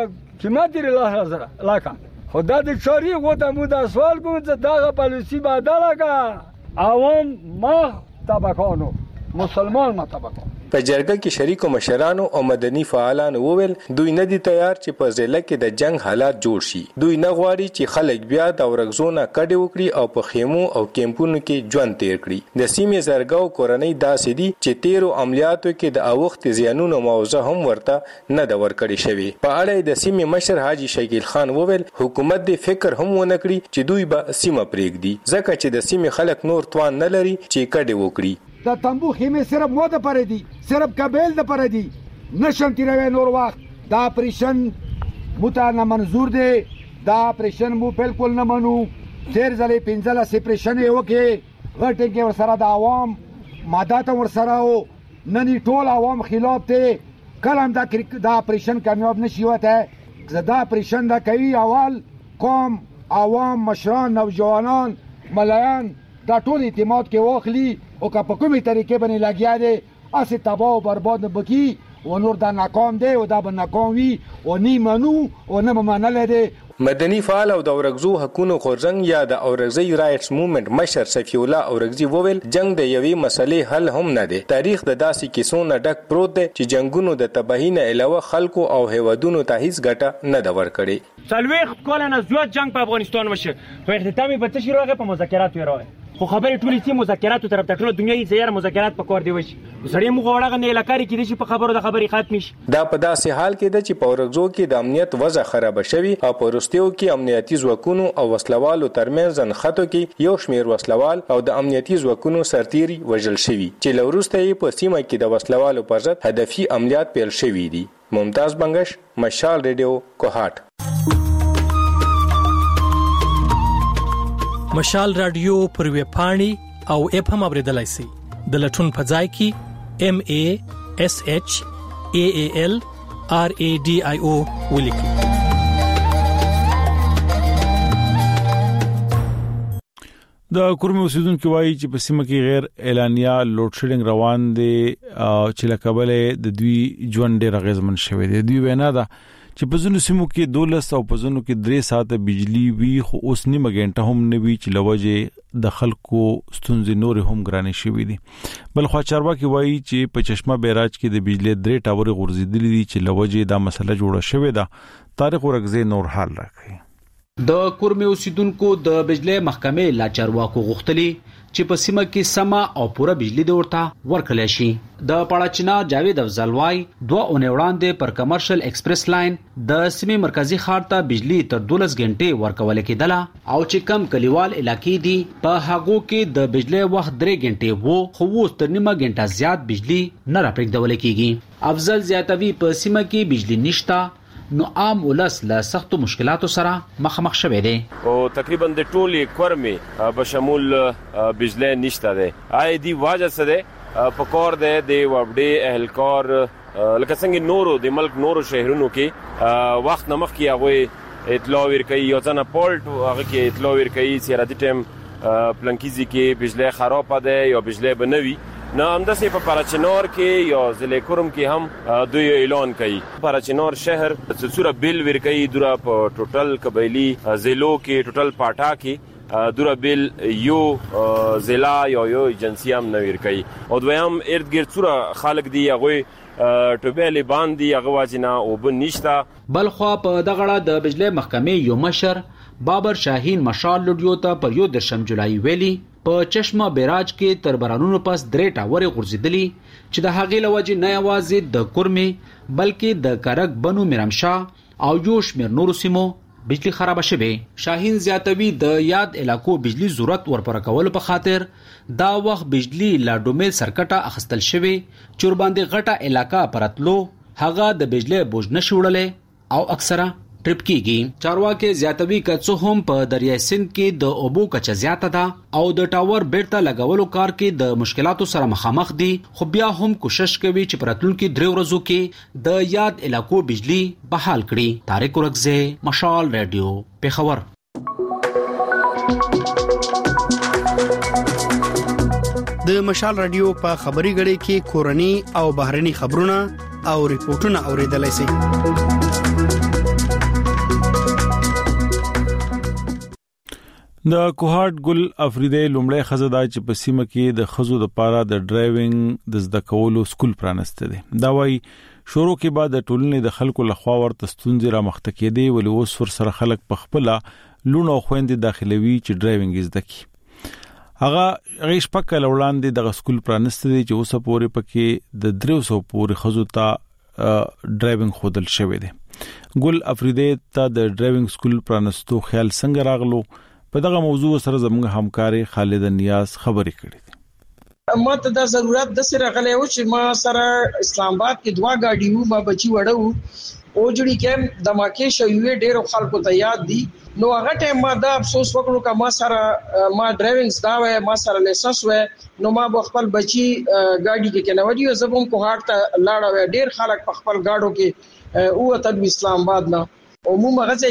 F: چې ما دې لاس لاکه خدا د چاري غوته مو دا سوال کوم چې دا پالیسی بدله کا عوام ما طبقانو مسلمان ما طبقانو.
D: په جرګه کې شریکو مشرانو او مدني فعالانو وویل دوی نه دي تیار چې په ضلع کې د جنگ حالات جوړ شي. دوی نه غواړي چې خلک بیا د اورغزونه کډې وکړي او په خیمو او کیمپونو کې ژوند تیر کړي. د سیمې زرګاو کورنۍ داسې دي چې تیرو عملیاتو کې د اوخت زیانونو موضوع هم ورته نه د ورکړې شوی. په اړه د سیمې مشر حاجی شکیل خان وویل حکومت د فکر هم ونه کړی چې دوی به سیمه پرېږدي ځکه چې د سیمې خلک نور توان نه لري چې کډې وکړي.
F: د تنبو خیمه صرف مو د پاره دي صرف قبیل د پاره دي نشم تیروي نور وخت دا پریشن متانه منظور دي دا پریشن مو بالکل نه منو. تیر ځلې پنځله سپریشن یو کې غټه کې ور سره د عوام ماده ور سره او نني ټول عوام خلاف ته کلم دا پریشن کامیاب نشي وته. دا پریشن دا کوي اول قوم عوام مشران نوجوانان ملایان دا ټول اعتماد کې واخلي او که په کومې طریقې باندې لګیا دی اسې تباہ او برباد بکی و نور دا ناکام دی او دا به ناکام وي او نه منو او نه منل دی.
D: مدني فعال او د اورغزو حقوقو خورزنګ یا د اورغزي رائټس موومېنټ مشر صفی الله اورغزي وویل جنگ د یوې مسلې حل هم نه دی. تاریخ د داسې کیسو نه ډک پروت دی چې جنگونو د تباہی نه علاوه خلکو او هیوادونو ته هیڅ ګټه نه دا ورکړي.
H: څلوېښت کاله نه زیات جنگ په افغانستان وشو خو اختتام په څه شي راغی په مذاکراتو راغی خو خبرې ټولې چې مذاکراتو طرف ته ټول دنیا یې زیار مذاکرات په کار دی وشي سړی موږ وړاغه نه لکاري کې دي چې په خبرو د خبرې ختم شي.
D: دا په داسې حال کې ده چې په اورغزو کې د امنیت وضع خراب شوی او په وروستیو کې امنیتي ځواکونو او وسلوالو ترمنځ نښتو کې یو شمیر وسلوال او د امنیتي ځواکونو سرتیري وژل شوي چې له وروسته یې په سیمه کې د وسلوالو پر ضد هدفي عملیات پیل شوي دي. ممتاز بنگش، مشال ریډیو، کوهاټ.
K: مشال رادیو پر ویب پاڼې او اپ هم اوریدلای شئ. د لټون په ځای کې MASHAALRADIO ولیکئ.
A: د کورمي اوسیدونکو وایي چې په سیمه کې غیر اعلانیا لوډ شیډینګ روان دي چې لکبلې د دوی ژوند ډېر غیزمن شوی دی. دوی وینا ده چې په ځینو سیمو کې 12 او په ځینو کې 3 ساعته بجلی وي خو اوس نیمه غنټه هم نه وي چې لوجه د خلکو ستونزې نور هم ګرانې شوې دي. بل خو چارواکي وایي چې په چشمه بیراج کې د بجلی 3 ټاور غورځېدلې دي چې لوجه دا مسله جوړه شوې ده. طارق ورغزي نور حال راکړي.
J: د کورمي اوسیدونکو د بجلی محکمې لا چارواکو غوښتلي چې په سیمه کې سما او پوره بجلی د ورته ورکړل شي. د پړاچنا جاوید افضلوای 2 اونۍ وړاندې پر کمرشل ایکسپریس لاین د سیمې مرکزی ښار ته بجلی تر 12 غنټې ورکول کېدله او چې کم کلیوال علاقې دي په هغو کې د بجلی وخت 3 غنټې وو خو اوس تر نیمه غنټه زیات بجلی نه راپرېږدول کېږي. افضل زیاتوي په سیمه کې بجلی نشته نو عام ولس له سختو مشکلاتو سره مخامخ شوه دي
Y: او تقریبا د ټولي کورمي په شمول بجلی نشته ده. آی دی واجه سره په کور ده د وبډي اهلکار لکه څنګه نورو د ملک نورو شهرونو کې وخت نمخ کې هغه اطلاع ورکړي یو ځنه پولټ هغه کې اطلاع ورکړي چې را دي ټیم پلانکیزي کې بجلی خراب ده یا بجلی بنوي نه همداسې په پراچنار کې یا ضلع کورم کې هم دوی اعلان کوي. پراچنار شهر څوره بیل ورکوي دوره په ټوټل قبایلی ضلعو کې ټوټل پاټا کې دوره بیل یو ضلع یو ایجنسی هم نویر کوي او دویم ارد گرد څوره خلک دی هغه ټوبېلې باندې هغه واجنه او بنشتا
J: بلخوا په دغړه د بجلی محکمې یو مشر بابر شاهین مشال لډیو ته پر 1 جولای ویلي په چشمه بیراج کې تر برانونو پاس 3 ټاورې غورځېدلي چې د هغې لوجې نه یوازې د کورمې بلکې د کرک بنو میرمشاه او یو شمېر نورو سیمو بجلی خراب شوه. شاهین زیاتوي د یاد علاقو بجلی ضرورت ورپره کول په خاطر دا وخت بجلی لا ډومل سرکټه اخستل شوی چور باندې غټه علاقہ پرتلو هغه د بجلی بوج نشوړلې او اکثره ټریپ کیږي. چارواکي زیاتوي کڅو هم په دریای سند کې د اوبو کچه زیاته ده او د ټاور بیرته لګولو کار کې د مشکلاتو سره مخامخ دي خو بیا هم کوشش کوي چې پرتلونکو 3 ورځو کې د یاد علاقو بجلی بحال کړي. طارق ورغزه مشال رادیو پیښور.
E: د مشال رادیو په خبري غړي کې کورني او بهرني خبرونه او ریپورتونه اوریدلای شئ.
A: د کوهاټ ګل افریدی لومړی خزه د چې په سیمه کې د خزو د پاره د ډرایوینګ د زده کولو سکول پرانسته دي. دا وایي شروع کې بعد د ټولنې د خلکو لخوا ورته ستونزې را مخته کېدي ولې اوس ور سره خلک په خپل لونو خويندې داخلوي چې ډرایوینګ زده کی. هغه غیش پکه لوړاندې د سکول پرانسته دي چې اوسه پورې پکې د 300 پورې خزو ته ډرایوینګ خودل شوی دی. ګل افریدی ته د ډرایوینګ سکول پرانستو خیال څنګه راغلو؟ په دغه موضوع سره زموږ همکاري خالد نیاز خبرې کړې دي.
M: ما ته د ضرورت د سره غلې و چې ما سره اسلام آباد کې 2 گاډي وو ما بچي وړو او جوړی کې د ماکه شوی ډېر خلکو ته یاد دي. نو هغه ټیم ما دا افسوس وکړو چې ما سره ما ډرایوینګ زده وای ما سره لیسنس وای نو ما خپل بچي گاډي کې نه وډیو زبم کوهاټ ته لاړ ډېر خلک په خپل گاډو کې او ته اسلام آباد نه او مو مغزه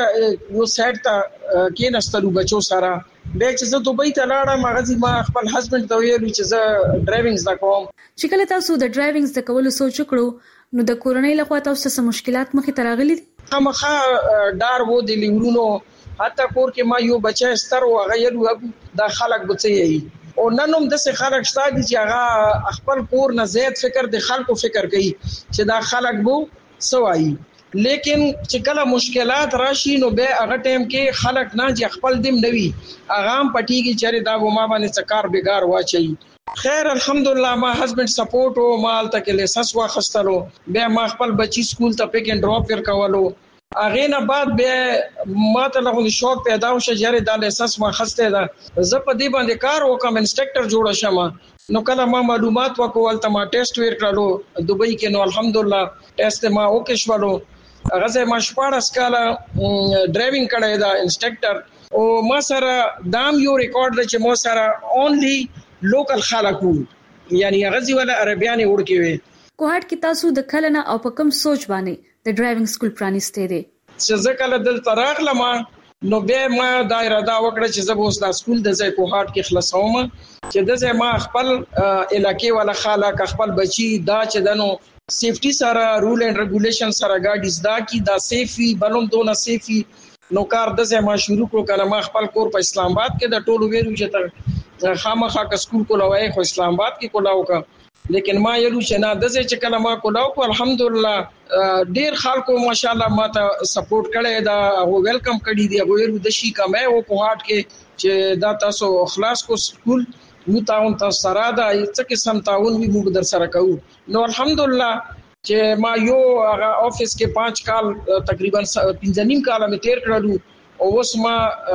M: کې یو سیټ ته کې نستلو بچو سره به چې زه دوبۍ ته لاړم مغزي ما خپل هسبند ته ویلو چې زه ډرایوینګ زده کوم.
N: چې کله تاسو د ډرایوینګ زده کولو سوچ وکړو نو د کورنۍ لخوا تاسو څه مشکلات مخې ته راغلي دي؟
M: خامخا ډار وو د لیورونو حتی کور کې ما یو بچی ستر او غیرو د خلک بچي او ننوم د څه خلک شته چې هغه خپل کور نه زیات فکر د خلکو فکر کوي چې دا خلک بو سوای لیکن چې کله مشکلات راشي نو به هغه ټیم کې خلک نه چې خپل دیم نوي اغام پټیږي چې دا ما باندې څکار بیګار واچي. خیر الحمدلله ما هسبند سپورټ او مال تک لیسنس واخستلو به ما خپل بچی سکول ته پک اند ډراپ ور کولو اغه نه بعد به ما ته له شوق پیدا وشه چې دا لیسنس واخسته دا زه په دې باندې کار وکم انسټرکټر جوړ شم. نو کله ما معلومات وکول ته ما ټیسټ ور کړلو دوبۍ کې نو الحمدلله ټیسټ ما وکړ شولو هغه زه ما 14 کاله ډرایوینګ کړی دا انسټرکټر او ما سره دام یو ریکارډ چې ما سره اونلی لوکل خلکو یعنی هغه ولا عربیانه ورکی وي.
N: کوهاټ کې تاسو د کلنه او په کوم سوچ باندې د ډرایوینګ سکول پرانیسته دي؟
M: چې زه کله دل تراغله نو به ما دایره دا وکړه چې زه به اوس د سکول د ځای کوهاټ کې خلاصوم چې د ځای ما خپل علاقې ولا خلک خپل بچي دا چې دنو سیفټي سره رول اینڈ ریګولیشن سره ګاډي زدا کی دا سیفي بلوم دونه سیفي نو کار د زه ما شروع کړو کله ما خپل کور په اسلام آباد کې د ټولو ویرو چې تر خامخا کا سکول کولای خو اسلام آباد کې کولاو کا لیکن ما یلو چې نه د زه چې کله ما کولاو کو الحمدلله ډیر خلکو ماشاءالله ما ته سپورټ کړي دا هو ویلکم کړي دی هغه ویرو د شي کمه او کوهاټ کې چې دا تاسو اخلاص کو سکول مو تاون تاسو سره دا څه قسم تاون وی موږ در سره کوو. نو الحمدلله چې ما یو هغه افیس کې 5 کال تقریبا 15 کال مې تیر کړلو او اوس ما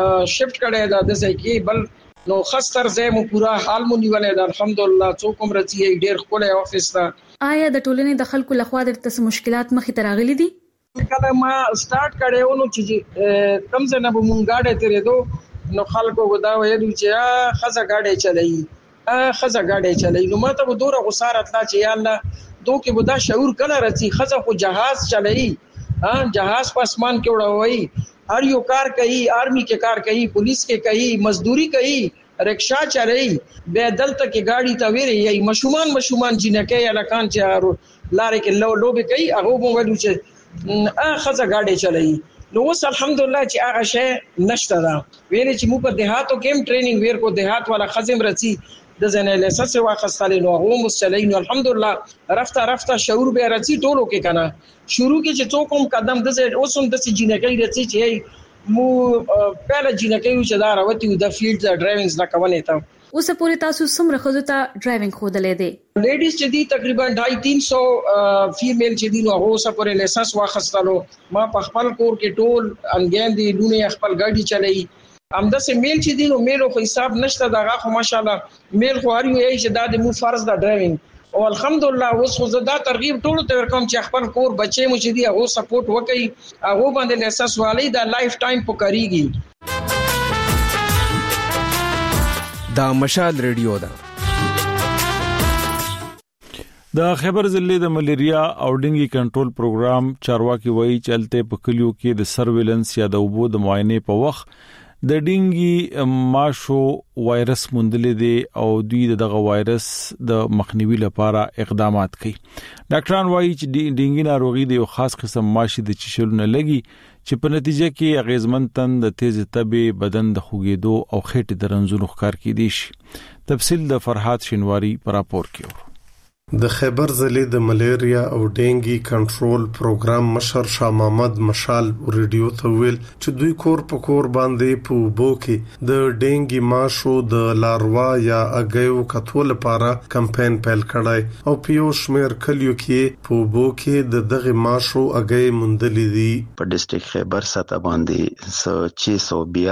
M: شفت کړی دا د ځای کې بل نو خستر زه مو پورا حال مو نیولې دا الحمدلله څوک هم راځي ډیر خپل افیس ته.
N: آیا د ټولنې د خلکو لخوا د تاسو مشکلات مخې ته راغلي دي؟
M: کله ما سٹارټ کړو نو چې کم څه نه مونږ غاډه تیرې دو نو خلکو ودا وایي چې خزه غاډه چلایي خزه غاډه چلایي نو ماته به دوره غسارت لا چې یا الله دوی به دا شعور کله راځي خزه خو جهاز چلایي جهاز په اسمان کې وړوي هر یو کار کوي آرمی کې کار کوي پولیس کې کوي مزدوري کوي رکشا چلایي به دلته کې گاډي تا ویری یي مشومان جنکه یا لکان چې لارې کې لوبه کوي هغه مو وایي چې خزه غاډه چلایي نو اوس الحمدلله چې هغه شی نشته دا ویل چې موږ په دیهاتو کې ټریننګ ورکو دیهات والا خزم رچی د زنه لسس واخستل نو هغه مستلین الحمدلله رفته شعور به رچی ټولو کې کنه شروع کې چې څوک هم قدم د اوسم د جنګي رچی چې مو پهله جنګي چې دا راوتی د فیلډ د ډرایوینګز لا کوي ته
N: اوس پورې تاسو څومره خزو ته ډرایوینګ خودلې دي
M: لیډیز چې دي تقریبا 250 فیمیل چې دي نو هغه سره لیسنس واخستلو ما په خپل کور کې ټول انګین دي لونه خپل ګاډي چلای امدا سه میل چې دي نو میلو خو حساب نشته دا خو ماشاءالله میل خو هر یو چې دا د مو فرض دا ډرایوینګ او الحمدلله اوس خو زدا ترغیب ټول ته ورکوم چې خپل کور بچي مو چې دي هغه سپورټ وکړي هغه باندې لیسنس والی دا لایف ټایم پکاريږي
G: دا مشال ریډیو ده
A: د خیبر ضلع د ملیریا او ډنګي کنټرول پروګرام چارواکي وایي چلته په کلیو کې د سرویلنس یا د وبو د معاینه په وخت د ډنګي ماشو وایرس مندلې دي او دوی دغه وایرس د مخنیوي لپاره اقدامات کوي ډاکټران وایي چې ډنګي ناروغي د یو خاص قسم ماشي د چشلونه لګي چې په نتیجه کې اغیزمن تند د تیز تبي بدن د خوګېدو او خېټې د رنځونو ښکار کیدي شي تفصیل د فرحات شینواری پر راپور کې
B: د خیبر ضلع د ملیریا او ډینګي کنټرول پروګرام مشر شاه محمد مشال ریډیو ته ویل چې دوی کور په کور باندې په وبو کې د ډینګي ماشو د لاروا یا اګیو کتول لپاره کمپاین پیل کړای او په شمیر کلیو کې په وبو کې د دغه ماشو اګی مندلې دي
O: په ډیسټریکټ خیبر ساته باندې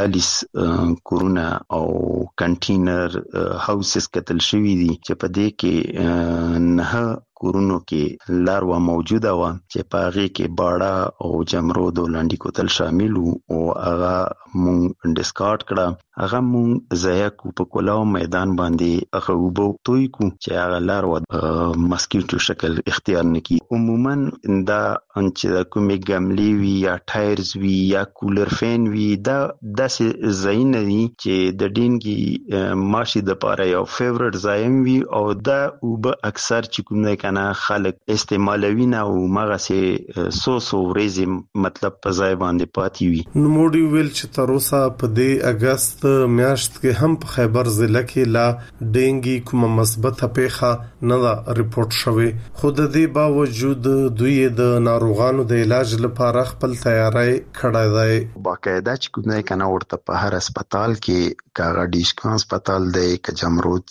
O: 642 کورونا او کنټینر هاوسز کتل شوی دي چې په دې کې نه کورونو کې لاروا موجوده و چې پاغي کې باړه او جمرود او لاندې کوتل شامل او هغه مونږ ډیسکارډ کړه هغه مونږ ضایع کو په کولاو میدان باندې هغه وبو توي کو چې هغه لاروا مسکیټو شکل اختیار نکي عموما دا چې کومې ګملي وی یا ټایرز وی یا کولر فین وی دا داسې زین دي چې د ډینګي ماشي د پاره یو فیورټ زایم وی او دا وب اکثر چې کوم کنه خلک استعمالوي نه او مغه سه سو ورځې مطلب په ځای باندې پاتې وي
B: نو موډي ویل چې تر اوسه په دې اگست میاشت کې هم په خیبر ضلع کې لا ډینګي کومه مثبته پیښه نه ریپورت شوه خو د دې باوجود دوی د ناروغانو د علاج لپاره خپل تیاری کړی دی
O: باقاعده چې کومه کنه ورته په هر هسپتال کې کاغه ډیشکان هسپتال دی ک جمرود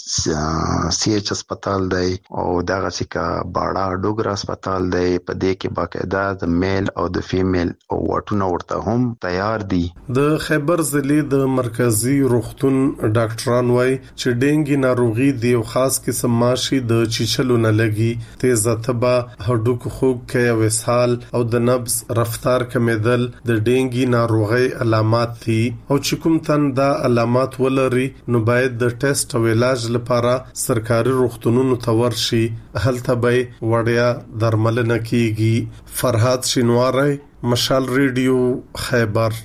O: سی ایچ هسپتال دی او دغه چې باړه ډوګر هسپتال دی په دې کې باقاعده د میل او د فیمیل او واټونه ورته هم تیار دي
B: د خیبر ضلع د مرکزی روغتون ډاکټران وایي چې ډینګي ناروغي د یو خاص قسم ماشي د چیچلو نه لګي تیز تبا هډوکو خوب کې وسال او د نبض رفتار کمیدل د ډینګي ناروغي علامات دي او چې کوم تن دا علامات ولري نو باید د ټیسټ او علاج لپاره سرکاري روغتونونو ته ورشي هلته به وړیا درملنه کیږي فرحات شینواری مشال ریډیو خیبر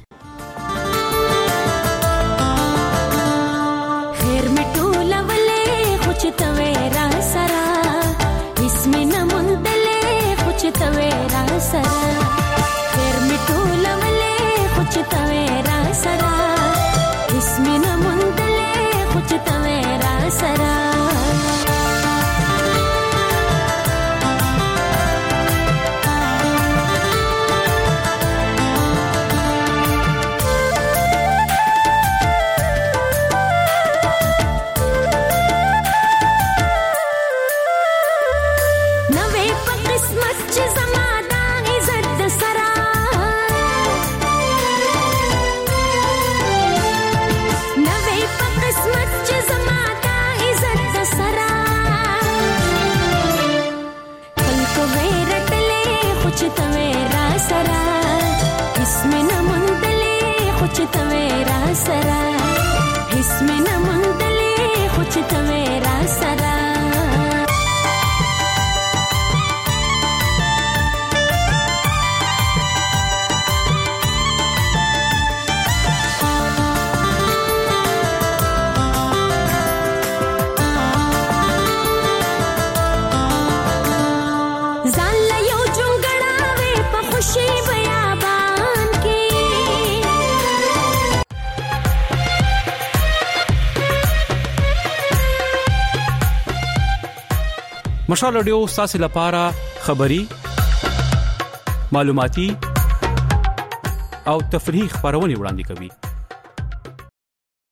P: مشال رادیو تاسو لپاره خبري معلوماتي او تفریحي خبرونه وړاندې کوي.